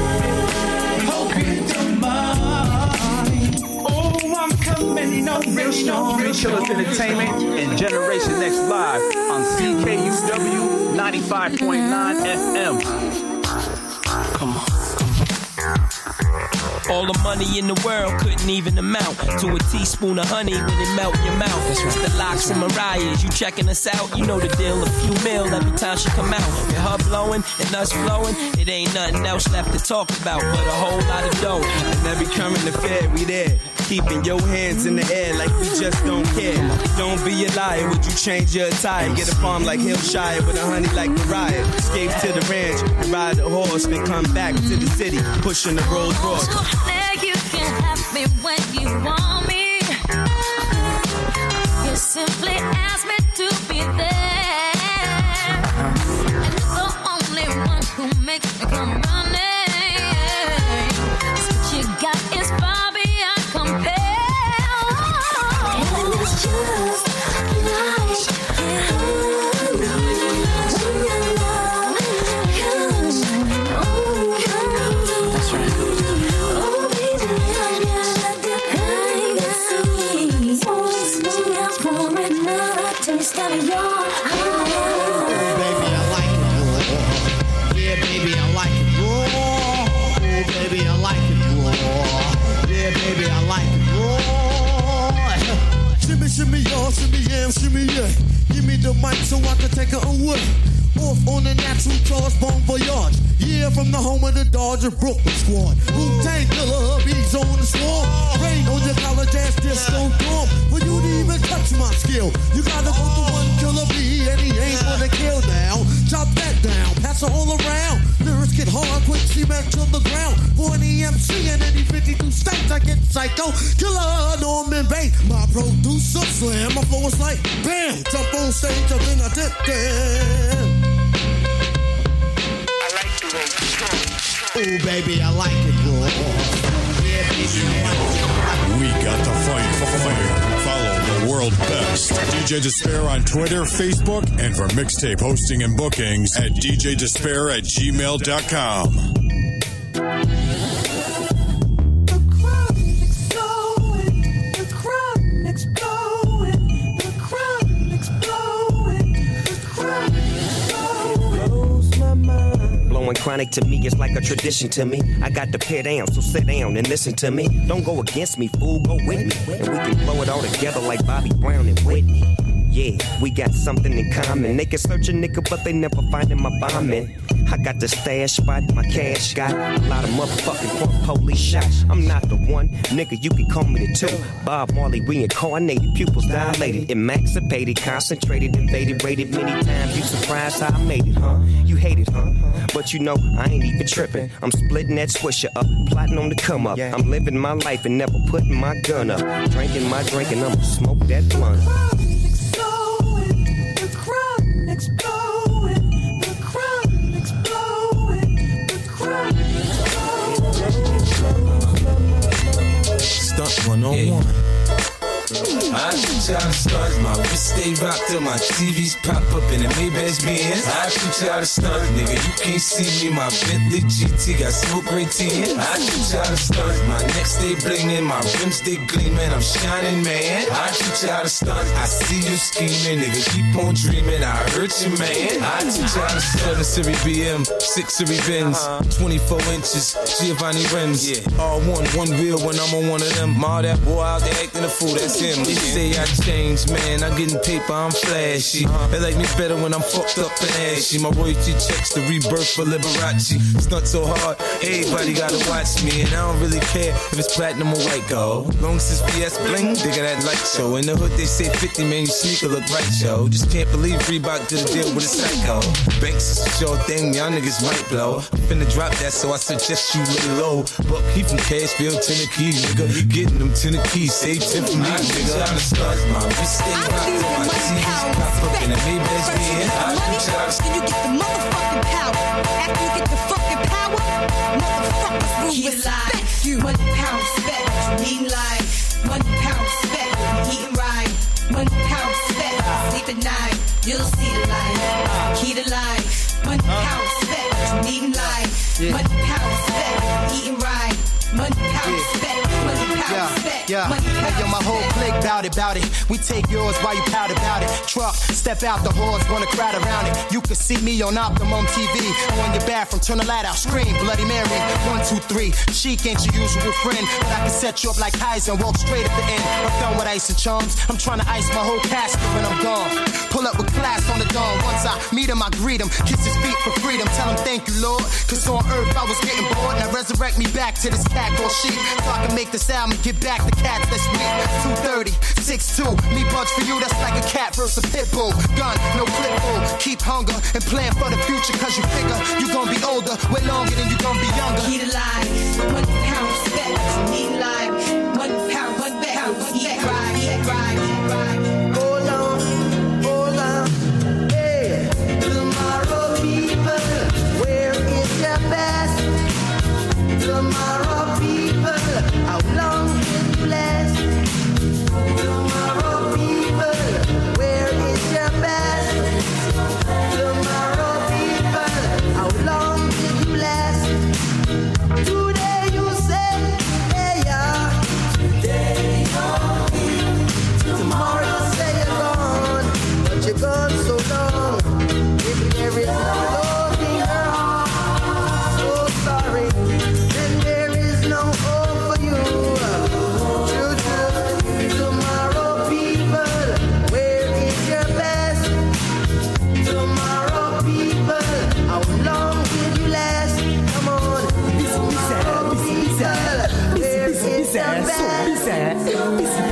Hope you don't mind. Oh, I'm coming on real Street Killers Entertainment and Generation Next Live on C K U W ninety-five point nine F M. Come on. All the money in the world couldn't even amount to a teaspoon of honey when it melt in your mouth. That's right. The Locks and Mariah's, you checking us out? You know the deal, a few mil every time she come out. With her blowing and us flowing, it ain't nothing else left to talk about but a whole lot of dough. And every coming to Fed, we there. Keeping your hands in the air like we just don't care. Don't be a liar, would you change your attire? Get a farm like Hillshire with a honey like Mariah. Escape to the ranch and ride the horse, then come back to the city, pushing the Rolls Royce. Now you can have me when you want me. You simply ask me to be there. And it's the only one who makes me come running. So what you got is far beyond compare. And it's just like you. Shimmy y'all, shimmy yam, shimmy yeah. Give me the mic so I can take her away. Off on a natural charge, bon voyage. Yeah, from the home of the Dodger Brooklyn squad. Wu-Tang Killer, hubby's on the swarm. Rain on your college ass disco dorm. For you to even touch my skill, you gotta go to one killer B, and he ain't gonna kill down. Chop that down, pass it all around. Lyrics get hard, quick cement to the ground. For an E M C in any fifty-two states, I get psycho. Killer Norman Bates, my producer slam. My flow is like bam, jump on stage, and then I dip there. Oh, baby, I like it, boy. Yeah, baby, I like it. We got the fight for fire. Follow the world best. D J Despair on Twitter, Facebook, and for mixtape hosting and bookings at d j despair at gmail dot com. Chronic to me is like a tradition to me. I got to pay down, so sit down and listen to me. Don't go against me, fool, go with me. And we can blow it all together like Bobby Brown and Whitney. Yeah, we got something in common. They can search a nigga, but they never findin' my bombin'. I got the stash spot, my cash got a lot of motherfucking punk police shots. I'm not the one, nigga, you can call me the two. Bob Marley reincarnated, pupils dilated, emancipated, concentrated, invaded, rated many times. You surprised how I made it, huh? You hate it, huh? But you know, I ain't even trippin'. I'm splitting that swisher up, plotting on the come up. I'm living my life and never putting my gun up. Drinking my drink and I'ma smoke that blunt. Stunt one on one. I shoot y'all the stars, my wrist stay rocked till my T Vs pop up in the Maybach Benz. I shoot y'all the stars, nigga, you can't see me. My Bentley G T got smoke right tin. I shoot y'all the stars, my neck stay blingin', my rims stay gleamin', I'm shining, man. I shoot y'all the stars, I see you scheming, nigga, keep on dreaming, I hurt you, man. I shoot y'all the stars, seven Series B M, six Series Benz, twenty-four inches, Giovanni rims. All one, one wheel when I'm on one of them. Ma, that boy out there acting a fool, that's him. They say I changed, man. I'm getting paper, I'm flashy. They like me better when I'm fucked up and ashy. My royalty checks the rebirth for Liberace. Stunt so hard, everybody gotta watch me. And I don't really care if it's platinum or white gold. Long as it's V S bling, digga that light show. In the hood they say fifty, man, your sneaker look right, yo. Just can't believe Reebok did a deal with a psycho. Banks is a sure thing, y'all niggas might blow. I'm finna drop that, so I suggest you lay low. Buck, he from Cashville, Tennessee, nigga. Getting them Tennessee, save ten for me, nigga. I'm the stars, my wrist stay rocked till my T Vs pop up in the Maybach Benz. Then you get the motherfucking power. After you get the fucking power, motherfuckers will respect you. One pound spec, eating life. One pound spec, eating right. One pound spec, sleep at night. You'll see the light, key to life. One pound spec, eating life. One pound spec, eating right. One pound spec, one pound spec. Yeah, yeah. Hey, yo, my whole flake bout it, bout it. We take yours while you pout about it. Truck, step out the halls, wanna crowd around it. You can see me on Optimum T V. On your bathroom, turn the light out, scream, Bloody Mary. One, two, three. Chic ain't your usual friend, but I can set you up like Heisen, walk straight at the end. I'm done with ice and charms. I'm trying to ice my whole casket when I'm gone. Pull up with class on the dawn. Once I meet him, I greet him. Kiss his feet for freedom. Tell him thank you, Lord. Cause on earth I was getting bored. Now resurrect me back to this cat called sheep. So I can make this album and get back the cats that's weak. two thirty, six two. Me bugs for you, that's like a cat versus a pit bull. Gun, no clip bull. Keep hunger and plan for the future. Cause you figure you gon' be older way longer than you gon' be younger. Eat alive, one pound spec, eat alive, one pound, one pound, eat right, eat right, eat right. Hold on, hold on, hey, tomorrow people, where is your best? Tomorrow people, how long will you last? Tomorrow people, where is your best? Tomorrow people, how long will you last? Today you say, hey yeah. Today you're here. Tomorrow you say you're gone, but you're gone so long. If there is no love in your heart, so sorry. Then there is no hope for you. True, true. Tomorrow people, where is your best? Tomorrow people, how long will you last? Come on. Tomorrow people, where is your best?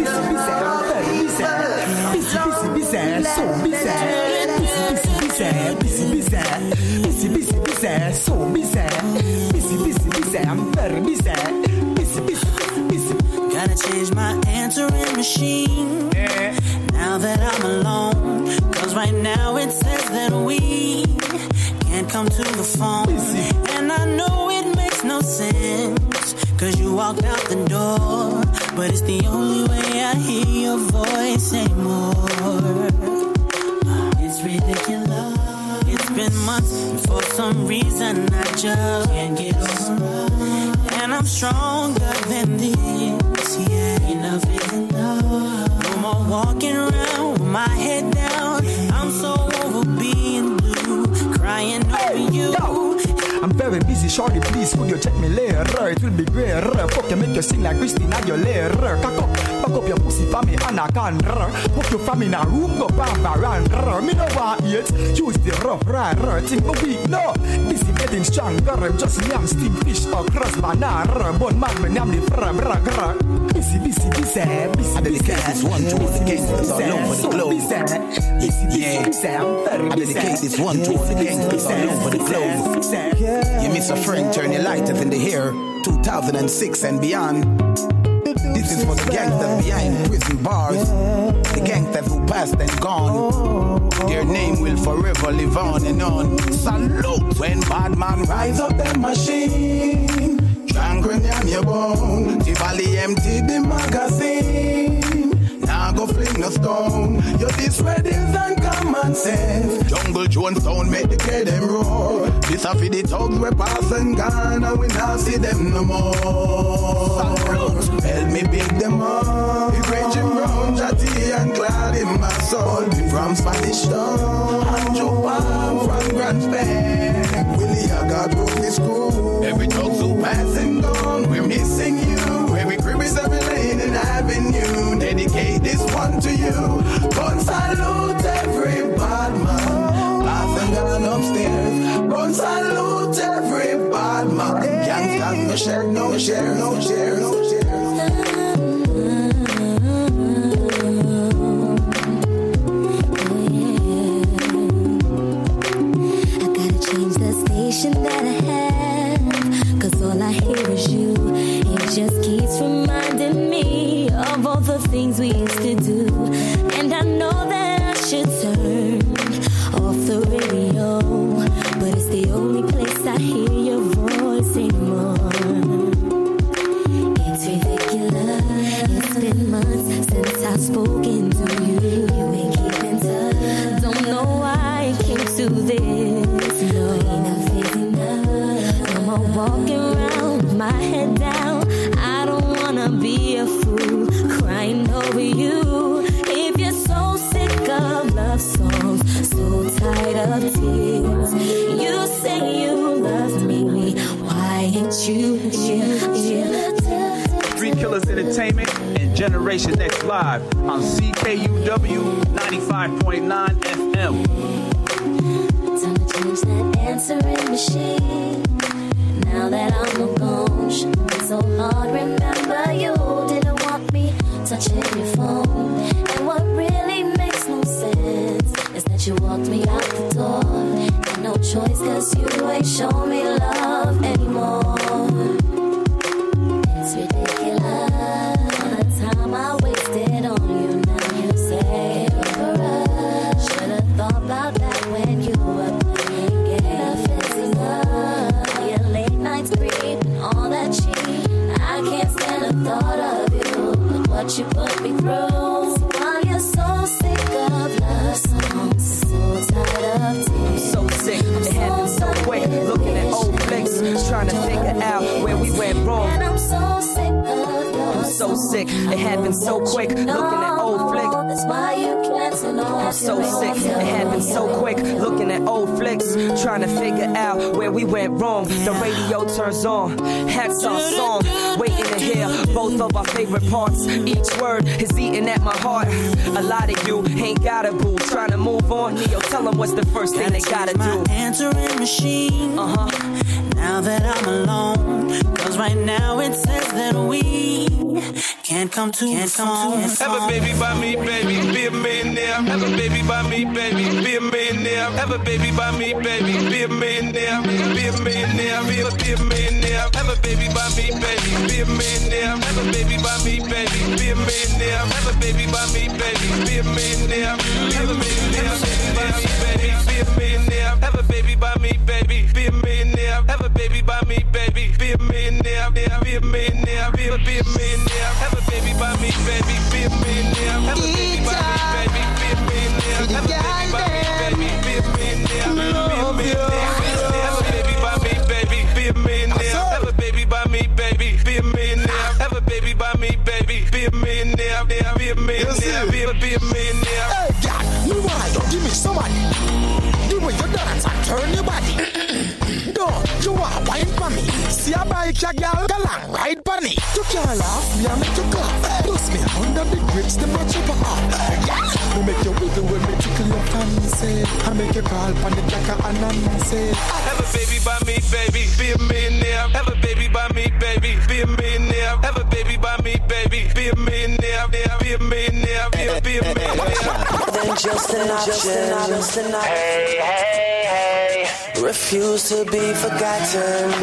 Gotta change my answering machine now that I'm alone. Cause right now it says that we can't come to the phone. And I know it makes no sense, cause you walked out the door. But it's the only way I hear your voice anymore. It's ridiculous. It's been months, and for some reason I just can't get over. And I'm stronger than this, yeah. Enough is enough. No more walking around with my head down. I'm so over being blue, crying over you. I'm very busy, shorty, please could you check me later? It will be great. Fuck you, make you sing like Christina Aguilera. Cock up, back up your pussy for me and I can. Walk you from in a room, go bam, around. Me no want it, use the rough ride. Think my weak, no. Busy getting stronger, just yam, steam fish or cross banana. Bone man, when I'm the frog, rag, busy, busy, busy, busy. I dedicate this one to the gangsters all over the globe. Yeah, I dedicate this one to the gangsters all over the globe. You miss a friend, turn your lighters in the hair. two thousand six and beyond. This is for the gangsters behind prison bars. The gangsters who passed and gone. Their name will forever live on and on. Salute when bad man rise up that machine. Drunk when I'm your bone. The valley empty the magazine. Now go fling a stone. You disread and common sense. Jungle Jones sound make the K them roar. This a for the thugs we pass and gone, and we now see them no more. Help me pick them up. The raging brown, Jatty and clad in my soul. From Spanish Town, Andrew Palm from Grand Spain. Willie Aga broke the screw. Every thugs who pass and gone, we're missing you. Every crib is every lane and avenue. Dedicate this one to you. Gun salute every bad man. Pass and gone upstairs. Gun salute every bad man. Gangsta no share, no share, no share, no share. I gotta change the station that I have, cause all I hear is you. It just keeps reminding me of all the things we used to do. And I know that I should turn off the radio, but it's the only place I hear your voice anymore. Entertainment and Generation Next Live on C K U W ninety-five point nine F M. Time to change that answering machine. Now that I'm gone, shouldn't be so hard. Remember, you didn't want me touching your phone. And what really makes no sense is that you walked me out the door. Had no choice, cause you ain't shown me love anymore. It's ridiculous, all the time I wasted on you. Now you say you're a should've thought about that when you were playing games. Fancy love, your late nights creeping, all that cheat. I can't stand the thought of you. Look what you put me through. So while you're so sick of love songs, so tired of tears. So sick, it happened so quick. Looking at old flicks, trying to figure out where we went wrong. And I'm so sick of love. I'm so sick, it happened so quick. Looking at old flicks. That's why you can't turn off. I'm so sick, it happened so quick. Looking at old flicks, trying to figure out where we went wrong. The radio turns on, hats our song, waiting to hear both of our favorite parts. Each word is eating at my heart. A lot of you ain't got a boo, trying to move on. Neo, tell them what's the first thing they gotta do. Answering machine. Uh huh. Now that I'm alone, cause right now it says that we can't come to can't come to Have a baby by me, baby, be a millionaire. Have a baby by me, baby, be a millionaire. Have a baby by me, baby, be a millionaire. Be a millionaire, be a, be a millionaire. Have a baby by me, baby, be a millionaire. Have a baby by me, baby, be a millionaire. Have a baby by me, baby, be a millionaire. Have a millionaire, baby, be a millionaire. Have a baby by me, baby, be a millionaire. Have a baby by me, baby, be a millionaire. Be a millionaire, be a, be a millionaire. Have a baby by me, baby, be a millionaire. Have a baby by me, baby, be a millionaire. Have a baby by me, baby, be a millionaire. Have a baby by me, baby, be a millionaire. Have a baby by me, baby, be a millionaire. Have a baby by me, baby, be a millionaire. Be a millionaire, be a, be a millionaire. Hey, God, you want to give me somebody? The way you dance and turn your body. Don't you want wine for me? See a bike, a girl, go long ride for me. You can't laugh, me I make you clap. Plus me under the grips, the match up off. Yeah, me make you wiggle when me tickle your fancy. I make you call on the jacker and I say, have a baby by me, baby, be a millionaire. Have a baby by me, baby, be a millionaire. Have a baby by me, baby, be a millionaire. Be a millionaire, be a, be a millionaire. Then just an option. Hey, hey, hey. Refuse to be forgotten.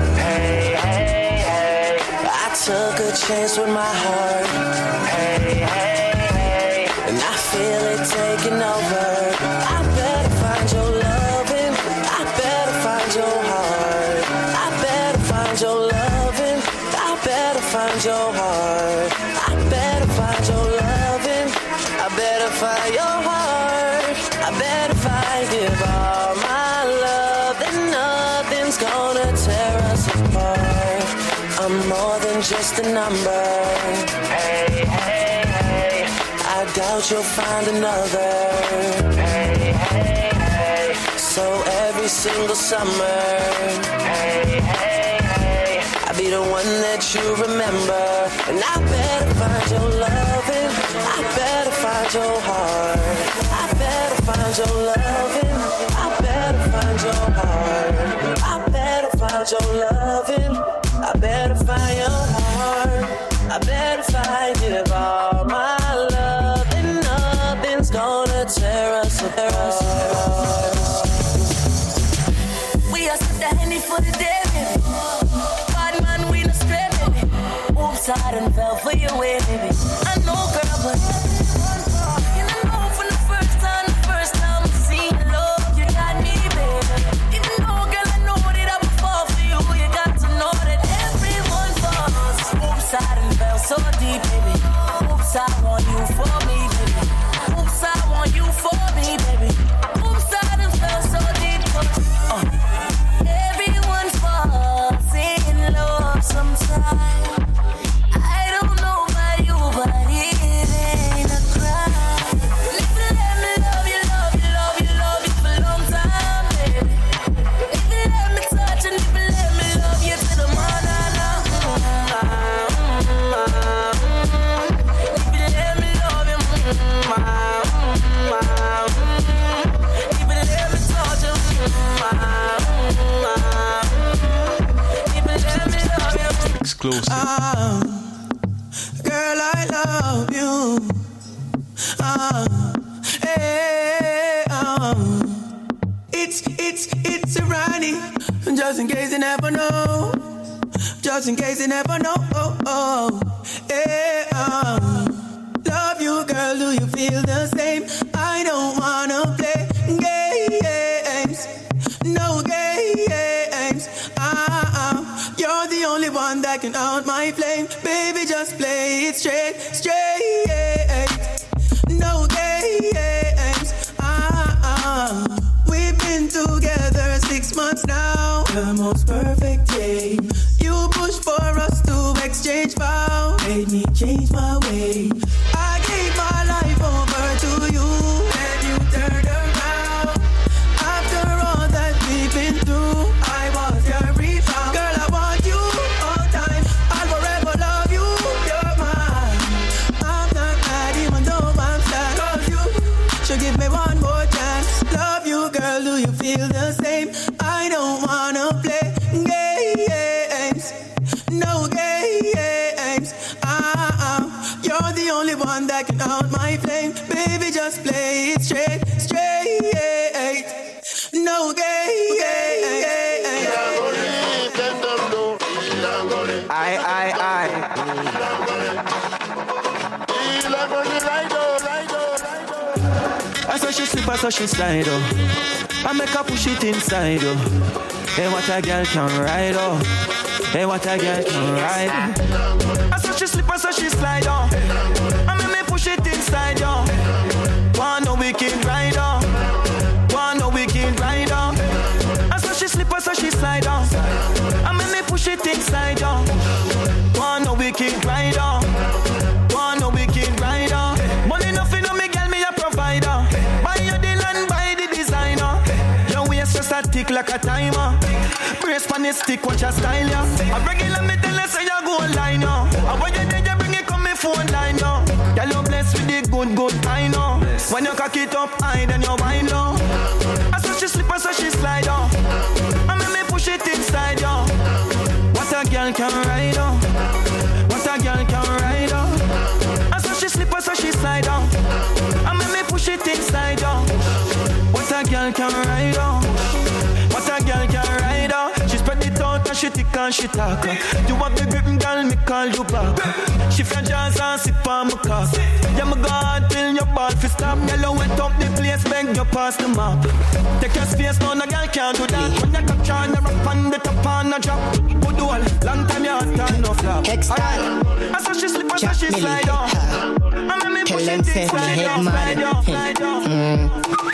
Hey, hey, hey. I took a chance with my heart. Hey, hey, hey. And I feel it taking over. I better find your loving. I better find your heart. I better find your loving. I better find your heart. I better find your loving. I better find your heart. I better find give all my love. Then nothing's gonna tear us apart. I'm more than just a number. Hey, hey, hey. I doubt you'll find another. Hey, hey, hey. So every single summer, hey, hey, hey. I'll be the one that you remember. And I better find your loving. I better find your heart. I better find your loving. I better find your heart. I better find your loving. I better find your heart. I better find it all my love. And nothing's gonna tear us apart. We are standing for the day, baby. Bad man, we no straight, baby. Oops, I done fell for your way, baby. I know, girl, but you know from the first time, the first time I seen love, you got me, baby. Even though, girl, I know that I would fall for you, you got to know that everyone falls. Oops, I done fell so deep, baby. Oops, I want you for me, baby. Oops, I want you for me, baby. Oops, I done fell so deep, uh. Everyone falls in love sometime. I don't know about you, exclusive. Ah, girl, I love you. Ah, hey, um, it's it's it's a Ronnie. Just in case you never know. Just in case you never know. Oh, oh, hey, um, love you, girl. Do you feel the same? I don't wanna play games. No games. Ah, ah, you're the only one that can out my flame. Baby, just play it straight, straight. No games. Ah, ah, we've been together six months now. The most perfect day. You pushed for us to exchange vows. Made me change my way. I gave my life over to you, and you turned around. After all that we've been through, I was your rebound. Girl, I want you all time. I'll forever love you. You're mine. I'm not mad even though I'm sad. Cause you should give me one more chance. Love you, girl. Do you feel the same? I don't wanna play games. No games. Ah, ah, you're the only one that can out my flame. Baby, just play it straight, straight. No games. I, I, I. I saw she slip, I saw she slide, oh. I make her push it inside, oh. Hey, what a girl can ride, oh. Hey, what a girl can ride. I saw she slip, I saw she slide, oh. I make me push it inside, oh. One no wicked rider. One no wicked rider. I saw she slip, I saw she slide, oh. I make me push it inside, oh. One no wicked rider. One no wicked rider. Money nothing on me, girl, me a provider. Buy your deal and buy the designer. Your waist just a tick like a timer. Brace pan it stick, watch your style, yeah. A regular me tell you say you go online, yo. And when you dead, you bring it come me phone line, yo. Girl, you blessed with the good, good, I know. When you cock it up high, then you wind low. I saw she slip, I saw she slide, yo. I make me push it inside, yo. What a girl can ride, yo. What a girl can ride, yo. I saw she slip, I saw she slide, yo. I make me push it inside, yo. What a girl can ride, yo. What a girl can ride, yo. She spread it out and she tick and she talk. You want the grip, girl, me call you back. Shift your jaws and sip on my cock. Yeah, my God, till your ball fi stop. Yellow went up the place, beg you pass the map. Take your space, no, no girl can't do that. When you touch on the rock on the top on the drop. Good all, long time you hot and no flap. Extile. I saw she slip, I saw she slide on. I'm me push it inside on, slide on, slide on.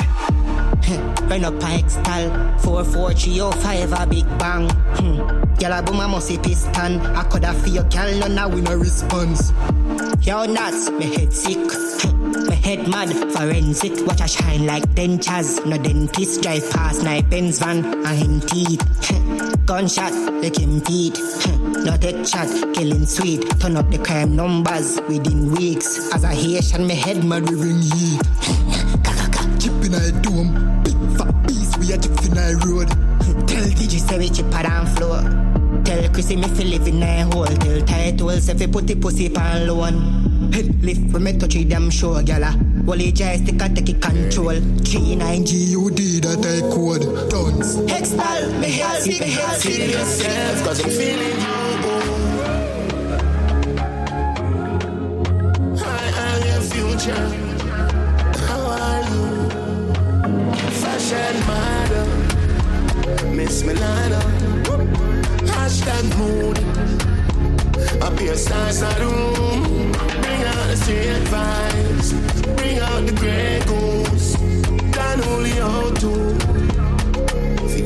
Run up a X-Tal, four four three oh five a big bang. Hmm. Y'all a boom a musty piston. I coulda feel your gal, no now we no response. Yo nuts, me head sick. My head mad, forensic. Watch a shine like dentures. No dentist drive past my Benz van and him teeth. Gunshot, like him teeth. No dead shot, killing sweet. Turn up the crime numbers within weeks. As a Haitian, my head mad we ring heat. Chip in a dome, big fat beast, we a chip in a road. Tell D J say we chip a down floor. Tell Chrissy me fi live in a hole. Tell titles if we put the pussy pan loan. Head lift when me touch it damn sure, gala. Wally joystick and take it control. three nine G U D that I code. Tons. Hextile, me head see, me head see yourself, cause I'm feeling you. I am your future. Fashion model, Miss Milano, hashtag mood. Up your stars in the room. Bring out the straight vibes, bring out the grey goose. Can only hold to for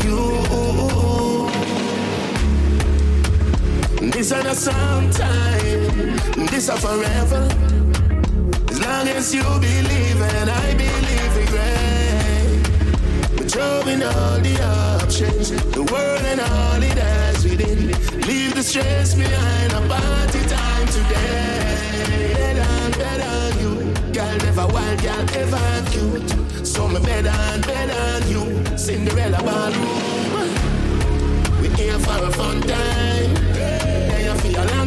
you. This ain't a sometime, this a forever. As long as you believe and I believe it, great. Throwing all the options, the world and all it has within. Leave the stress behind, a party time today. Better and better you, girl never wild, girl ever cute. So me better and better you, Cinderella ballroom. We here for a fun time, then you feel alive.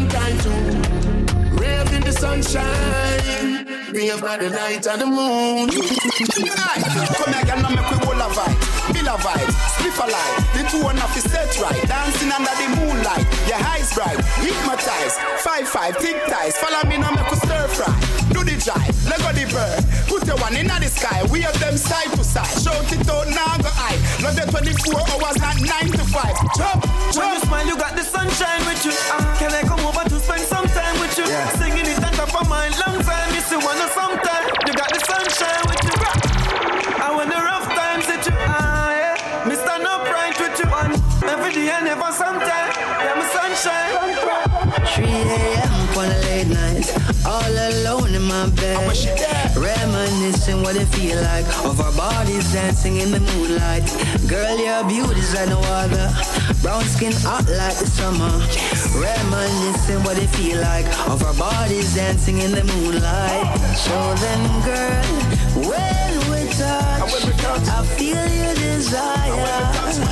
by the night and the moon. Aye, come here, girl, now make we all a vibe. Bill a vibe, split a light. The two and half is set right. Dancing under the moonlight. Your eyes bright, hypnotize. Five five, tick ties. Follow me now, make we stir fry. Do the jive, let go the bird. Put your one in the sky. We have them side to side. Shout it out, now go high. Love the twenty-four hours, not nine to five. Jump, jump. When you smile, you got the sunshine with you. Uh, can I come over to spend some time with you? Yeah. Singing it on top of my long time. You see, wanna sometime. You got the sunshine with you. I want the rough times with you. Ah, yeah. Me stand upright with you. And every day and never sometime. Yeah, my sunshine. three a.m. on a late night, all alone in my bed, reminiscing what it feel like of our bodies dancing in the moonlight. Girl, your beauty's like no other, brown skin hot like the summer, reminiscing what it feel like of our bodies dancing in the moonlight. So then, girl, when we touch, I feel your desire.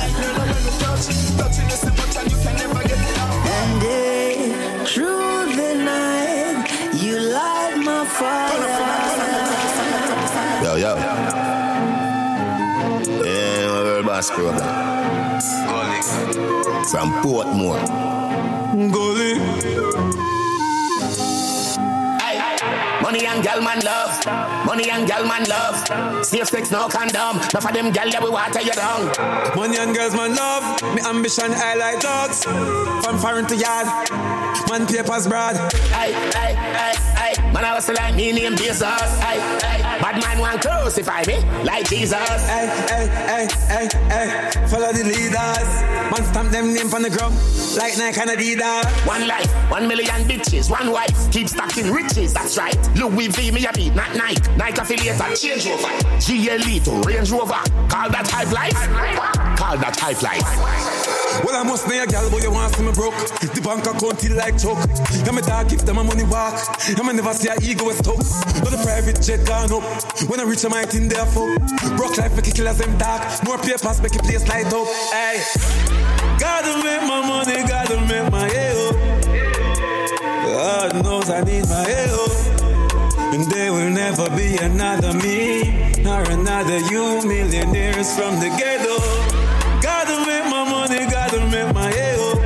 And day, through the night, you light my fire. Yo, yo. Yeah, my girl boss program. From Portmore. Gully. Money and gal man love, money and gal man love. Safe sex no condom, enough of them gal that we water you down. Money and girls man love, me ambition I like dogs. From foreign to yard, man papers broad. Hey, hey, hey, hey, man I was like me name Jesus. Hey, hey, bad man want crucify me like Jesus. Hey, hey, hey, hey, hey, follow the leaders. Man stamp them name from the ground like Nike and Adidas. One life, one million bitches, one wife, keep stacking riches. That's right. Louis V, me a beat, not Nike. Nike affiliate, change over. G L E to Range Rover. Call that hype life. Call that hype life. Well, I must be a gal, but you want to see me broke. The bank account feel like choke. Yeah, my dog give them a money walk. Yeah, I never see a ego is top. But the private jet gone up. When I reach a might in there for broke life, make it kill as them dark. More papers, make it place light up. Hey, gotta make my money, gotta make my ego. God knows I need my ego. And there will never be another me or another you, millionaires from the ghetto. Gotta make my money, gotta make my ego.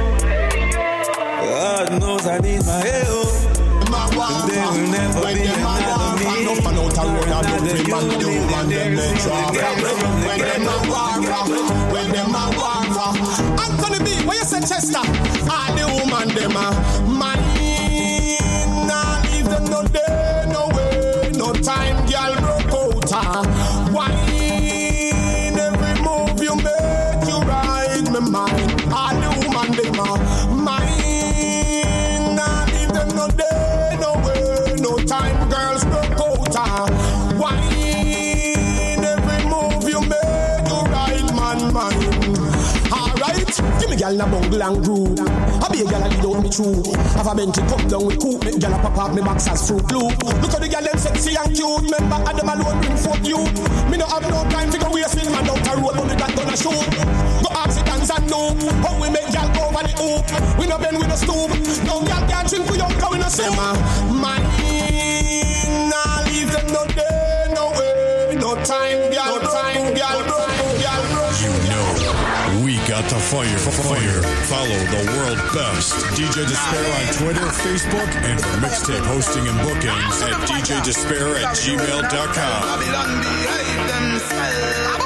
God knows I need my ego. And there will never be another me or another you, millionaires from the ghetto. When them a war, Anthony B, what you say, Chester? All the woman them a mine, nah leave them no day, no way, no time, girl broke out. Wine, every move you make, you ride me mind. All the woman them a mine, nah leave them no day, no way, no time, girls broke out. Wine, every move you make, you ride man mind. Alright, give me gal na bungle and groove. I be a gal a lead out me through. Have a bench come down with coupe, make gal a pop up me box as fruit loop. Look at the gal them sexy and cute. Remember at them alone bring forth you. Me no have no time to go wasting man out a road, but me that gonna shoot. Go ask the dance and know how we make gal go over the hoop. We no bend with no stoop. No gal can't drink we don't go in a sim. Man, nah leave them no day, no way, no time, gal, no time, gal, gal, You know, we got the fire, fire. Follow the world best D J Despair on Twitter, Facebook, and for mixtape hosting and bookings at d j despair at gmail dot com.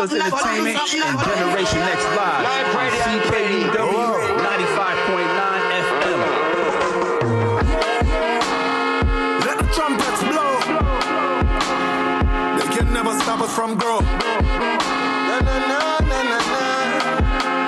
Fellas Entertainment and Generation Next Live on C K U W ninety-five point nine F M. Let the trumpets blow. They can never stop us from growing. Na, na, na, na, na, na.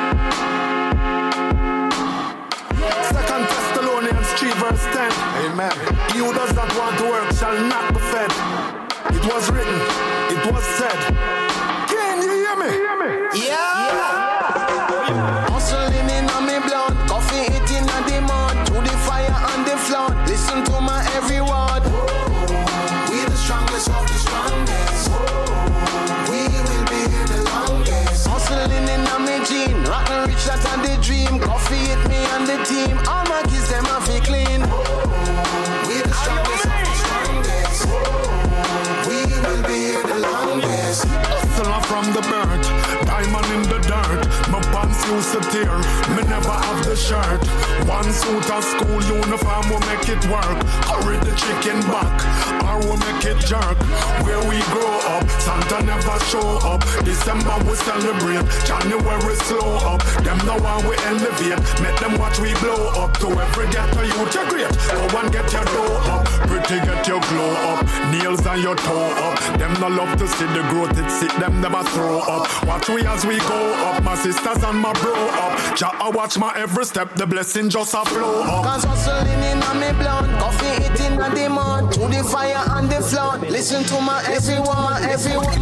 Second Thessalonians three verse ten. Amen. He who does not want to work shall not be fed. It was written, it was said. Can you hear me? Yeah. Hustling in on me blood, coffee eating on the mud, to the fire on the flood. Listen to my every word. We the strongest of the strongest. We will be here the longest. Hustling in on me gene, rotten rich that on the dream. Coffee hit me on the team. All my kids them off it clean. We the strongest of the strongest. We will be here the longest. Hustler from the bird, diamond in the dirt. My pants used to tear, me never have the shirt. One suit of school uniform will make it work. Hurry the chicken back, or will make it jerk. Where we grow up, Santa never show up. December we celebrate, January slow up. Them know how we elevate, make them watch we blow up. To every ghetto youth you great, go and get your dough up. Pretty get your glow up, nails on your toe up. Them no love to see the growth, it sick them never throw up. Watch we as we go up, my sisters and my bro up. Jah I watch my every step, the blessing just a flow up. Cause hustling in on me blood, coffee eating on the mud, to the fire and the flood. Listen to my everyone, everyone.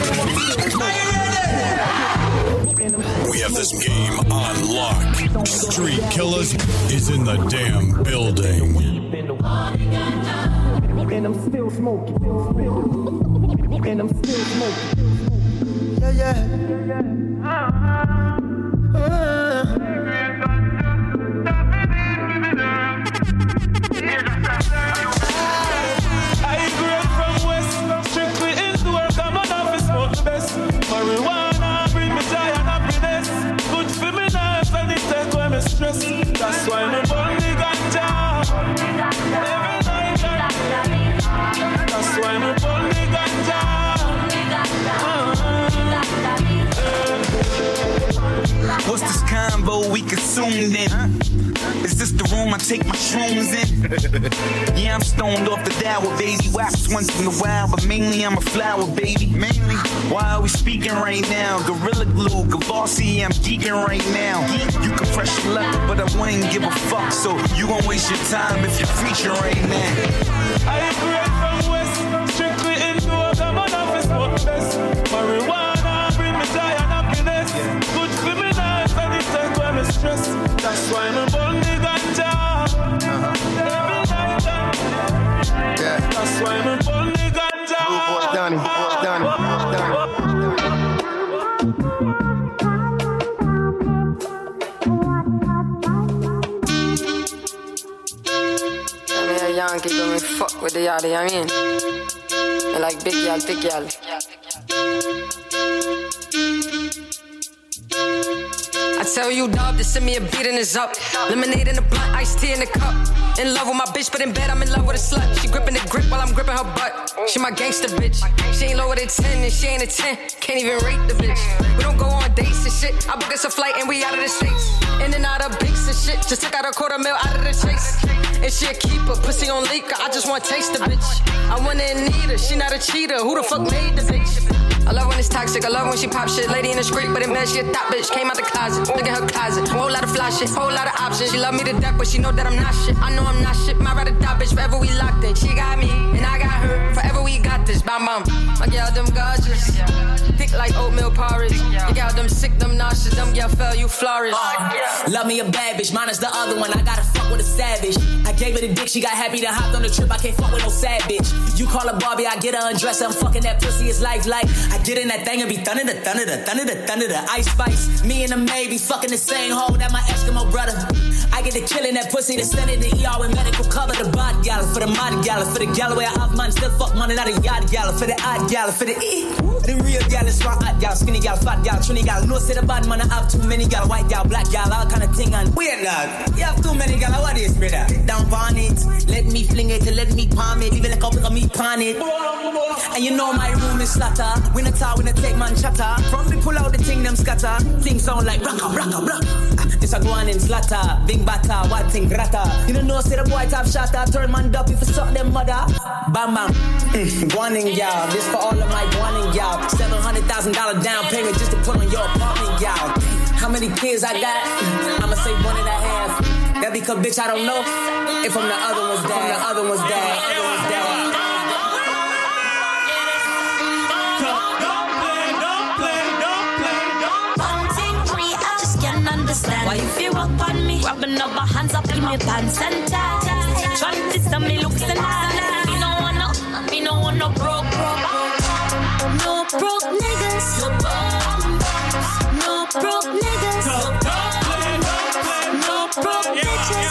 We have this game on lock. Street Killers is in the damn building. And I'm still smoking. And I'm still smoking. Yeah, yeah. Uh, uh. I grew up from West, strictly into work, I'm an office smoke the best. Marijuana bring me joy and happiness. Good for me nerves and it take away my stress. That's why me burn the ganja every night. That's why me burn the ganja. What's this combo we consumed in? Huh? Is this the room I take my shrooms in? Yeah, I'm stoned off the dower, baby. Wax once in a while, but mainly I'm a flower, baby. Mainly, why are we speaking right now? Gorilla Glue, Gavassi, I'm geeking right now. You can press your lever, but I wouldn't give a fuck. So you gon' waste your time if you're featuring right now. I grew up from West, strictly indoors, I'm an office smoke the best. Marijuana bring me joy and happiness. Good for me nice and it take away my stress. That's why me burn the ganja every night. Yeah. That's why me burn the ganja. Blue boy Donnie, Donnie, Donnie. I'm a Yankee, but me fuck with the yardie, I mean. I like big y'all, big y'all. I tell you, dog, to send me a beat and it's up. Lemonade in the blunt, iced tea in the cup. In love with my bitch, but in bed I'm in love with a slut. She gripping the grip while I'm gripping her butt. She my gangster bitch. She ain't lower than ten and she ain't a ten. Can't even rate the bitch. We don't go on dates and shit. I book us a flight and we out of the States. In and out of bigs and shit. Just took out a quarter mil out of the chase. And she a keeper, pussy on leaker. I just want to taste the bitch. I want to need her, she not a cheater. Who the fuck made the bitch? I love when it's toxic, I love when she pop shit. Lady in the street, but in bed she a top bitch. Came out the closet, look at her closet. Whole lot of fly shit, whole lot of options. She love me to death, but she know that I'm not shit. I know I'm not shit, my ride or die bitch. Forever we locked in. She got me, and I got her. Forever we got this, bam bam. My girl, them gorgeous, thick like oatmeal porridge. You got them sick, them nauseous, them girl fell, you flourish. Love me a bad bitch, mine is the other one. I gotta fuck with a savage. I gave her the dick, she got happy to hop on the trip. I can't fuck with no sad bitch. You call her Barbie, I get her undressed. I'm fucking that pussy, it's life like. I get in that thing and be thunder, the thunder, the thunder, the thunder, the ice spice. Me and the maid be fucking the same hole that my Eskimo brother. I get to killing that pussy, to send it to E R with medical cover. The body gala, for the mod gala, for the gala where I have money, still fuck money, not a yard gala, for the odd gala, for the E. The real gala, strong hot gala, skinny gala, fat gala, trini gala. No say the bad man, I have too many gala, white gala, black gala, all kind of thing on. Weird dog. have too many gal, what is brother? Down on it, let me fling it, let me palm it, even like a pick of me pan it. And you know my room is slatter. We not talk, we not take man chatter. From me pull out the thing, them scatter. Things sound like raka, raka, raka. This a go on in slatter, big batter, what thing grata. You don't know, say the boy top shatter. Turn man up if you suck them mother. Bam bam, mm, guaning y'all. This for all of my guaning y'all. Seven hundred thousand dollar down payment just to put on your apartment y'all. How many kids I got? I'ma say one and a half. That because bitch I don't know if I'm the other one's dad. The other one's dad. Other one's dad. Why you feel up on me? Rubbing up my hands up in my pants and ties. Trying to tell me looks and eyes. Me no want no, me no want no broke, broke, broke. No broke niggas. No broke niggas. No broke bitches.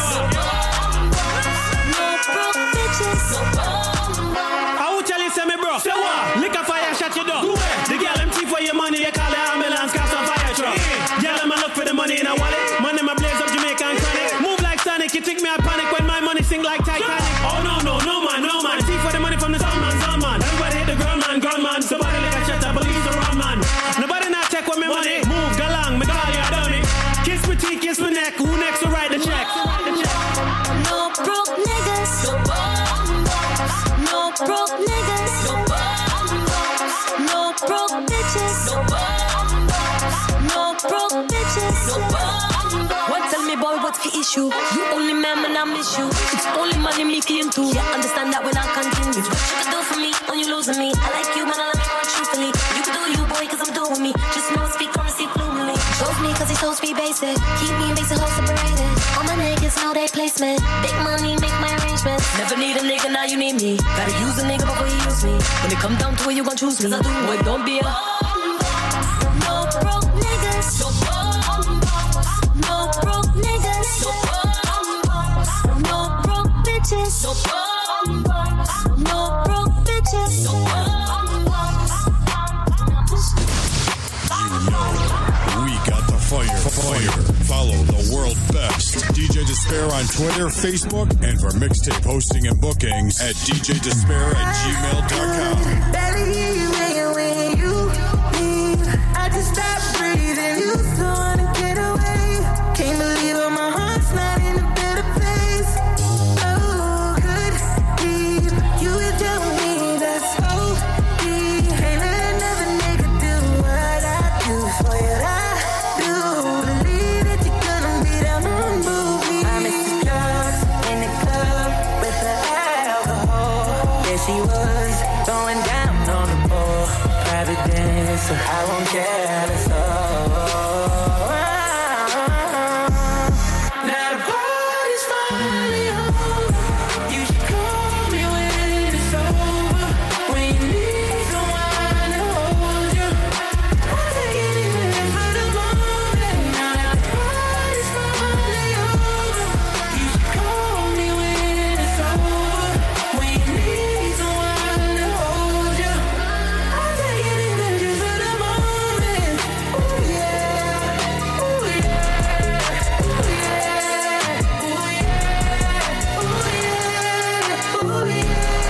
No broke bitches. I will tell you, say me bro. Say what? Lick a fire, shut your door. The girl them thief for your money, they call the ambulance, cast on fire truck. Girl them a look for the money in a wallet. Man them a blaze up Jamaican chronic. Move like Sonic, you think me a panic when my money sing like Titanic. Oh no no no man, no man. Thief for the money from the sound man, sound man. Everybody hit the ground man, ground man. Somebody like a shut up, police around man. Nobody not check with me money. Move, galang, me call you a dummy. Kiss me teeth, kiss me neck. Who next to write the check? No broke niggas. No broke niggas. No broke bitches. No broke bitches. What tell me boy what's the issue? You only man when I miss you. It's only money me feel too. Yeah, understand that when I continue. What you can do for me when you losing me? I like you, but I love you more truthfully. You can do you boy cause I'm doing me. Just know speak currency fluently. Shows me cause he so speed basic. Keep me in basic whole separated. All my niggas know they placement. Big money make my arrangements. Never need a nigga, now you need me. Gotta use a nigga before you use me. When it come down to it, you gon' choose me. Cause I do boy, don't be a no broke niggas. No broke niggas. No broke bitches. No broke bitches. You know, we got the fire. Fire. Follow the world best. D J Despair on Twitter, Facebook, and for mixtape hosting and bookings at d j despair at gmail dot com. Barely hear you when you, when you leave. I just stopped breathing. You so wanna get away. Can't believe it, my heart's not in a better place. Oh, good deed. You would tell me that's so deep. Can't let another nigga do what I do for you. I do believe that you're gonna be down on movie. I miss the drugs in the club with the alcohol. There she was going down on the pole. Private dancer, I won't care, that's all. Now the party's finally over. You should call me when it's over. When you need someone to hold you, I'll take anything for the moment. Now the party's finally over. You should call me when it's over. When you need someone to hold you, I'll take anything just for the moment. Ooh yeah, ooh yeah, ooh yeah, ooh yeah, ooh yeah, ooh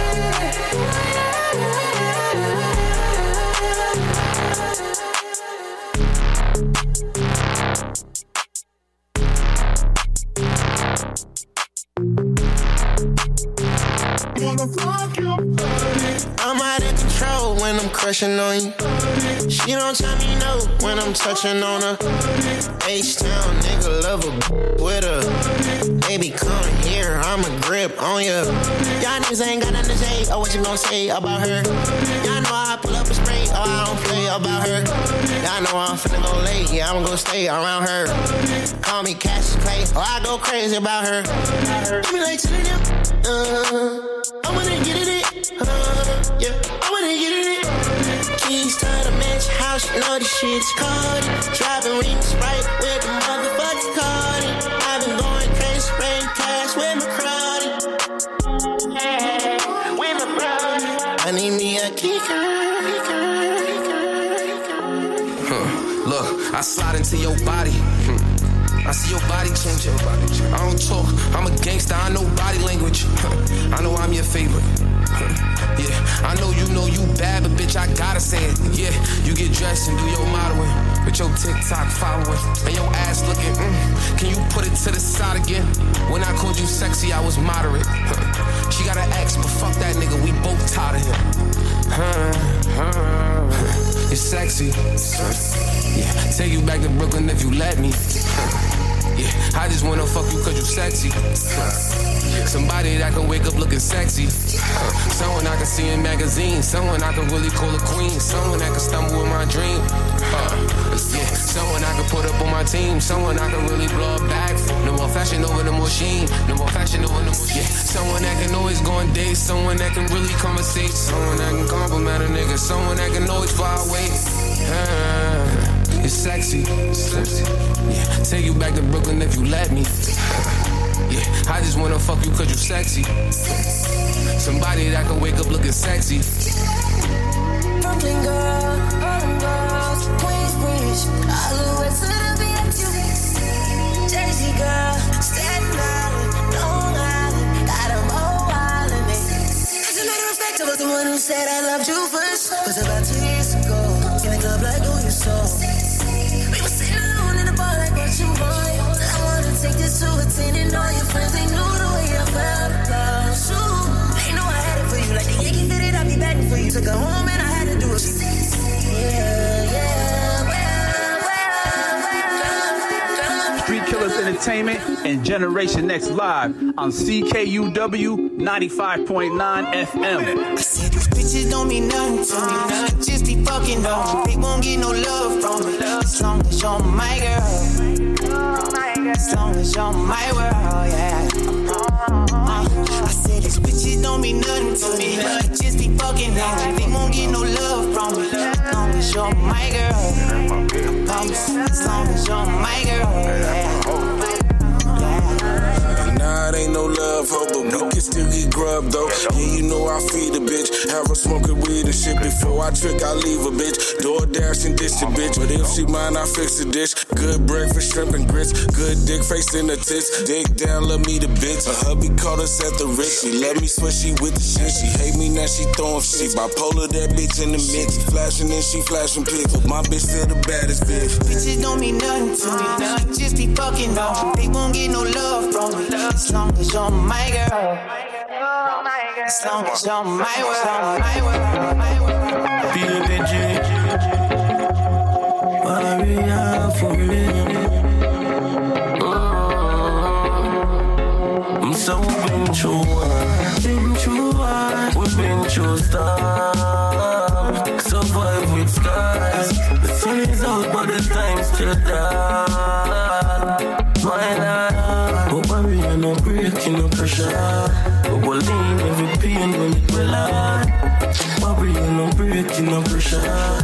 I'm out of control when I'm crushing on you. She don't tell me no when I'm touching on her. H-Town nigga love a with her. Baby come here, I'ma grip on ya. Y'all niggas ain't got nothing to say. Oh, what you gonna say about her? Y'all know I pull up a spray. Oh, I don't play about her. Y'all know I'm finna go late. Yeah, I'm gonna stay around her. Call me Cassius Clay. Oh, I go crazy about her. Give me like telling them. Uh, I wanna get it in. Uh, yeah, I wanna get it in. Keys to the mansion house, you know this shit's called. Driving ring Sprite with the motherfucking card. I've been going crazy, spraying cash with my crowd. With my crowd. I need me a kicker. Huh. Look, I slide into your body. Hmm. I see your body changing. I don't I know body language. I know I'm your favorite. Yeah, I know you know you bad, but bitch, I gotta say it. Yeah, you get dressed and do your modeling with your TikTok following and your ass looking. Mm, can you put it to the side again? When I called you sexy, I was moderate. She got an ex, but fuck that nigga, we both tired of him. You're sexy. Yeah, take you back to Brooklyn if you let me. Yeah, I just wanna fuck you cause you sexy. Somebody that can wake up looking sexy. Someone I can see in magazines. Someone I can really call a queen. Someone that can stumble with my dream. Uh, yeah, someone I can put up on my team. Someone I can really blow a bag for. No more fashion over the machine. No more fashion over the machine. Yeah, someone that can always go on dates. Someone that can really conversate. Someone that can compliment a nigga. Someone that can always fly away. Uh, You're sexy. sexy. Yeah, take you back to Brooklyn if you let me. Yeah, I just wanna fuck you cause you sexy. Somebody that can wake up looking sexy. Brooklyn girl, all them girls, Queensbridge, all the way to the V X U. Jersey girl, Staten Island, Long Island, got them all island. As a matter of fact, I was the one who said I loved you first. Was about two years ago, in a club like who you saw. We were sitting alone in the bar like what you want. I wanna take this to a ten and all your friends, they knew the way I felt about you. They know I had it for you, like the Yankee did it, I be batting for you. Took her home and I had to do it. Yeah, yeah, well, well, Street Killers Entertainment and Generation X live on C K U W ninety-five point nine F M. I said these bitches don't mean nothing to me. Just be fucking on. They won't get no love from me. As long as you're my girl. As long as you're my world, yeah. Uh, I said these bitches don't mean nothing to me. Just be fucking on. They won't get no love from me. As long as you're my girl. As long as you're my girl, yeah. Nah, it ain't no love, ho, but we can still get grub, though. Yeah, you know I feed a bitch. Have her smoking weed and shit. Before I trick, I leave a bitch. Door dash and dish a bitch. But if she mine, I fix the dish. Good breakfast, shrimp and grits. Good dick face in the tits. Dick down, love me the bitch. Her hubby caught us at the Ritz. She love me, swear she with the shit. She hate me, now she throwing shit. Bipolar, that bitch in the mix. Flashing and she flashing pics. But my bitch still the baddest bitch. Bitches don't mean nothing to me. Just be fucking on. They won't get no love from me. As long as you're my girl. As long as you're my world, my world, my world. Baby J, warrior for me. I'm so been through war, been through war. We've been through storm, survive with scars. The sun is out, but the time's still dark. My life, but warrior no breaking no pressure. But we'll lean every pain when it will out. Warrior no breaking no pressure.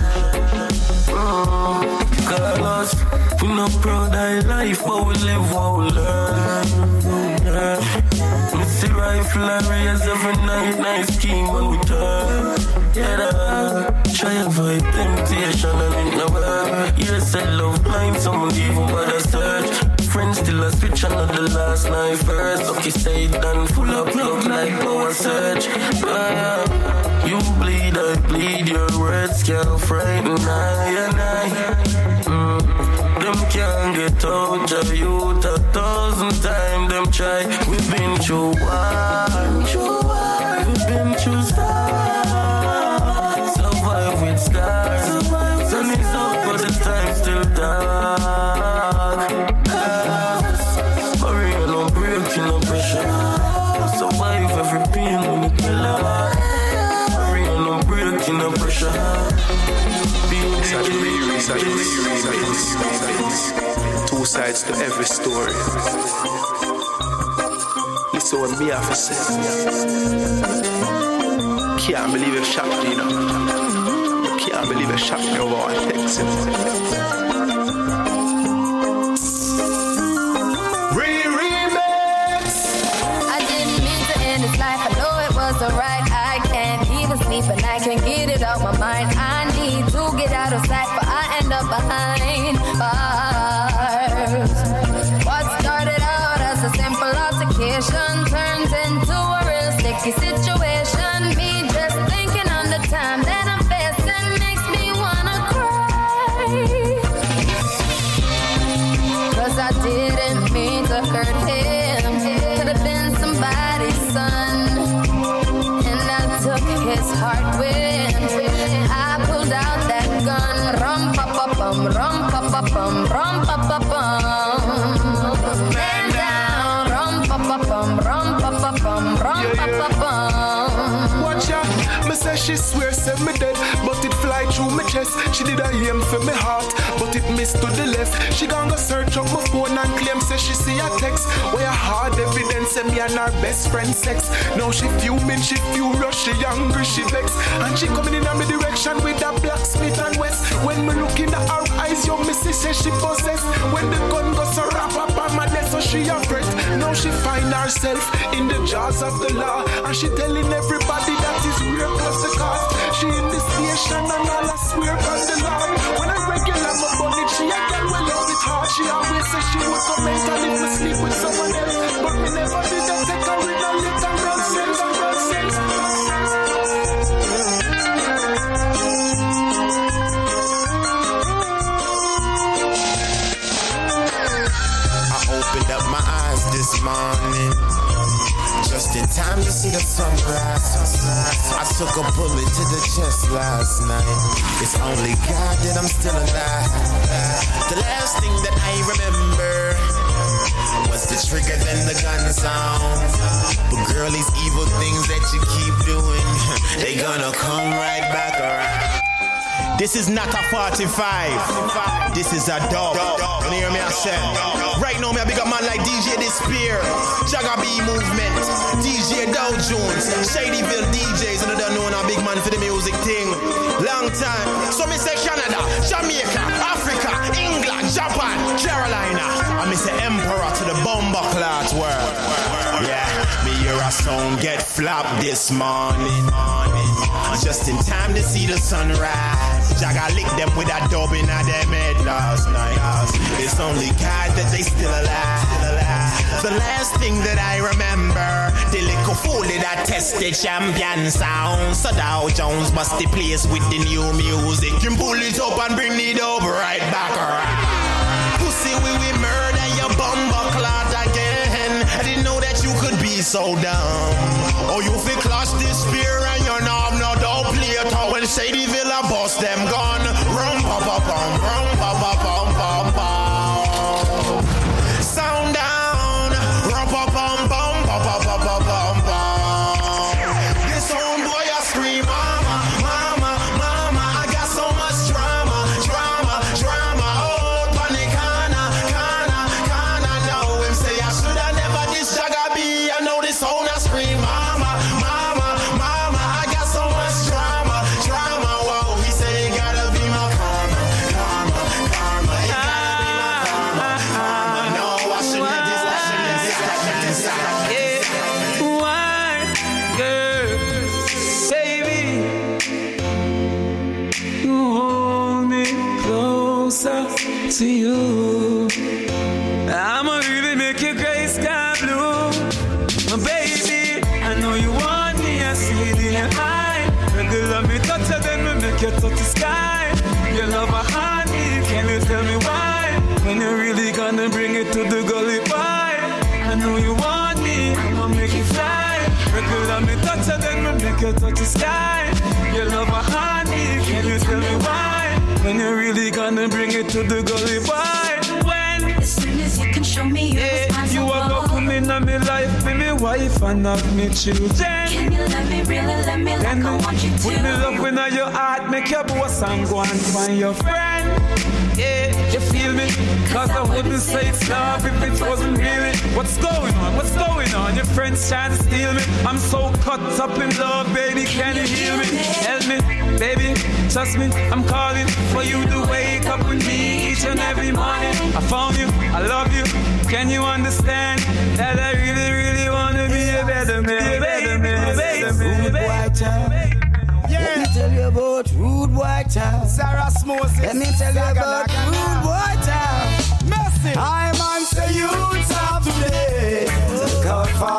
Oh, Carlos, we no proud of life, but we live what we learn. Yeah. We see rifle and raise every night, nice scheme when we turn. Yeah, try avoid temptation and it no work. You said love blind, someone even bother search. Friends still a switch another last night first. Okay, stay done, full of love like power search. Uh, you bleed, I bleed, your words can't frighten I and I. Mm, them can't get out of you a thousand times, them try. We've been through war, we've been through stars. Survive with scars. Sun is out, but the time's still dark. Warrior no breaking no pressure. Survive every pain when it will out. Warrior no breaking no pressure. Two sides to every story. Listen what me have to say. Can't believe it shot me, you know. Can't believe it shot me over one text. Alright, I can't even sleep and I can't get it out my mind. I need to get out of sight, but I end up behind bars. What started out as a simple altercation Temptation turns into a real sticky situation. Me just thinking on the time that I'm facing makes me wanna cry. Cause I didn't mean to hurt him. Could have been somebody's son. And I took his heart with. I pulled out that gun. Rum pa pa bum, rum pa pa bum, rum pa pa bum. Man down, rum pa pa bum, rum pa pa bum, rum pa pa bum. Watch out, me say she swear say me dead, but it fly through my chest. She did a aim for me heart, but it missed to the left. She gon' go search up my phone and claim say she see a text where a hard evidence say me and her best friend sex. Now she fuming, she furious, she angry, she vex, and she coming in my direction with a blacksmith and west. When me look in her eyes, yo me see say she possessed. When the gun goes so wrap up on my neck, so she afraid. Now she find herself in the jaws of the law, and she telling everybody that is real plus the cost. She in the station and all I swear by the Lord. When I regular my bunny, she a girl well love it hard. She always say she would come and tell if me sleep with someone else, but me never did that take her in a little real sense and real sense. I opened up my eyes this morning, just in time to see the sunrise. I took a bullet to the chest last night. It's only God that I'm still alive. The last thing that I remember was the trigger then the gun sound. But girl, these evil things that you keep doing, they gonna come right back around. This is not a forty-five. This is a dog. You hear me? I said. Right now, me a big up man like D J Despair, Jagga B Movement, D J Dow Jones, Shadyville D Js, and I don't know a big man for the music thing. Long time. So me say Canada, Jamaica, Africa, England, Japan, Carolina. I me say Emperor to the bomber clot world. Yeah, me hear a song get flopped this morning. Just in time to see the sunrise. Jagga lick them with a dub in a them head last night. It's only God that they still alive. The last thing that I remember, the little fool that tested champion sound. So Dow Jones bust the place with the new music. You pull it up and bring it up right back around. Pussy, we we murder your bumper clot again. I didn't know that you could be so dumb. Oh, you feel clash this spear and you're not no doubt later. When Shadyville a bust them gun. Rum pa pa pum, rum pa pa pum pum pum. Sound down. Rum pa pum pum pa pa pa pa pum pum. This old boy a scream, mama, mama, mama. I got so much drama, drama, drama. Oh, panicana, kana, kana. Now him say I shoulda never this Jagga B. I know this old a scream, mama, mama, mama. I got so much drama, drama. Whoa, he said it gotta be my karma, karma, karma. It gotta be my karma, karma. No, I shouldn't have this, I shouldn't have this, I shouldn't have this. Why, girl, baby, you hold me closer to you. I'ma really make your gray sky blue, my baby. I know you want me, I see it in your eye. When you love me, touch it, then we make you touch the sky. You love a honey, can you tell me why? When you're really gonna bring it to the gully pie. I know you want me, I'ma make you fly. When you love me, touch it, then we make you touch the sky. You love a honey, can you tell me why? When you're really gonna bring it to the gully pie. When as soon as you can show me your yeah, you are gonna come in on me life, be me wife and have me children. Can you let me really let me like I want you to? Put me love in your heart, make your boss and go and find your friend. Yeah, you feel me? Cause I wouldn't say it's love if it wasn't really. What's going on? What's going on? Your friends trying to steal me. I'm so caught up in love, baby. Can you hear me? Help me, baby. Trust me, I'm calling for you to wake up with me each and every morning. I found you, I love you. Can you understand that I really, really wanna be a better man, better man, better man, Rude boy child. Let me tell you about rude boy child. Sarah Moses. Let me tell you about rude boy child. Mercy. I man say youths of today. God for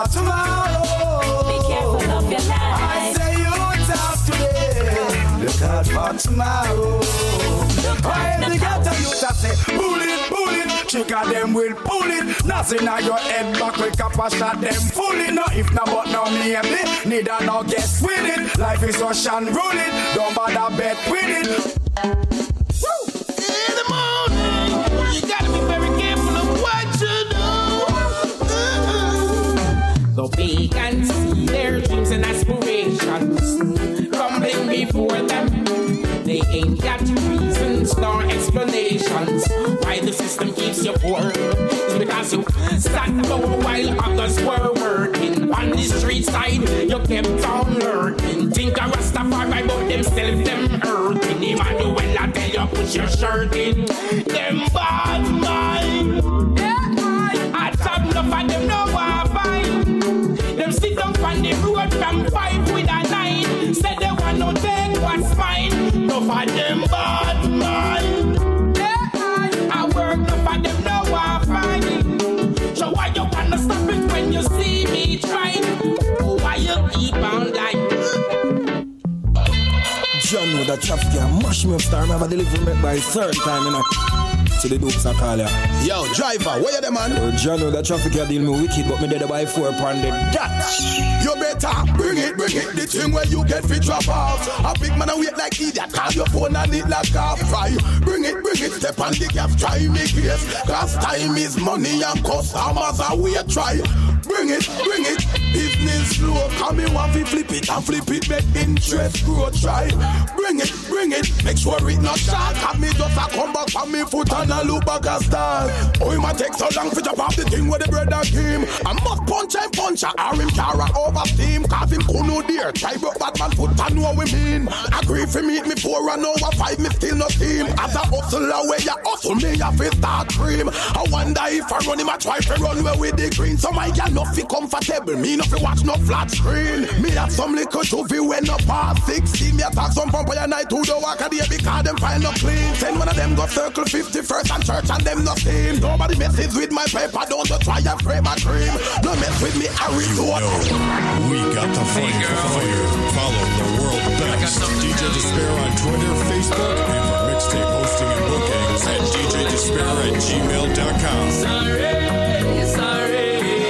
tomorrow. Why the ghetto youth a say, pull it, pull it. Chick of them will pull it. Nothing on your head back, quick up a shot them fully. No if no but no maybe, neither no guess with it. Life is rush and roll it, don't bother bet with it. Woo! In the morning, you gotta be very careful of what you do. So big and see their dreams and aspirations crumbling before them. They ain't got reasons nor explanations why the system keeps you poor. It's because you sat down while others were working. On the street side, you kept on learning. Think of Rastafari, but themselves them hurting. Emmanuel, I tell you, put your shirt in. Them bad mind. I have enough of them, no one find. Them sit down on the road from five with a nine. Said they want no take what's mine. No for them bad mind. I work no for them, no one find it. So why you wanna stop it when you see me trying? Why you keep on like? John with a traffic and mash me up star. I'm have a delivery by third time, you know. To the dukes I call ya. Yo, driver, where you the man? Oh, John with a traffic I deal me wicked, but me dead by four pound the Dutch. You better bring it, bring it. The thing where you get fit drop off. A big man a wait like idiot. Call your phone and it like half fry. Bring it, bring it. Step on the gas, try me case. Cause time is money and customers are wait try. Bring it, bring it. Business slow. Come me want to flip it and flip it. Make interest grow try. Bring it, bring it. Make sure it not short. Have me just a come back from me foot and a look back a start. Oh, it might take so long to jump off the thing with the brother came. I must punch and punch a arm him cara over steam. Cause him could no dear. Try broke Batman foot and know what we mean. Agree for meet me for an hour five, me still no steam. As a hustler where you hustle me, you feel start cream. I wonder if I run him, I try to run where with the green. So my girl not feel comfortable, me not feel watch no flat screen. Me have some little trophy when no past sixteen. Me attack some pump on night to the walk of the because them file no clean. Send one of them go circle fifty-first and church and them no steam. Nobody messes with my paper, don't you try and frame a cream. No mess with me, I resort. We got the fire, fire. Follow the world best D J Despair on Twitter, Facebook, and for mixtape hosting and bookings at d j despair at gmail dot com. Sorry, sorry.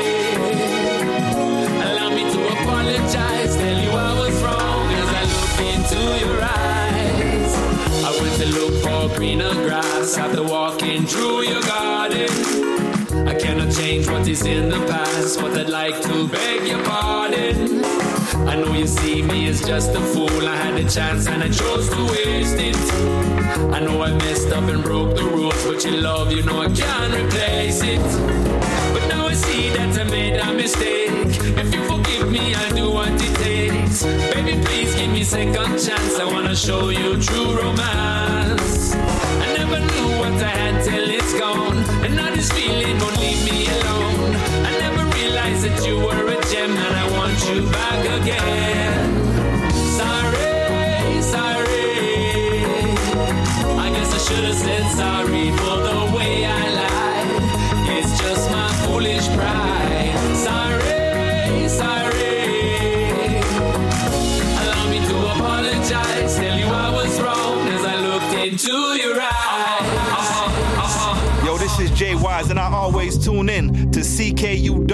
Allow me to apologize, tell you I was wrong as I look into your eyes. I went to look for greener grass after walking through your garden. I cannot change what is in the past, but I'd like to beg your pardon. I know you see me as just a fool. I had a chance and I chose to waste it. I know I messed up and broke the rules, but your love, you know I can't replace it. But now I see that I made a mistake. If you forgive me, I'll do what it takes. Baby, please give me second chance. I wanna show you true romance. I never knew what I had till it's gone, and now this feeling won't leave me alone. I never realized that you were a gem, and I want you back again. Sorry, sorry. I guess I should have said sorry for the way I lied. It's just my foolish pride. Sorry, sorry. Allow me to apologize, tell you I was wrong as I looked into your eyes. Yo, this is Jay Wise, and I always tune in to C K U W.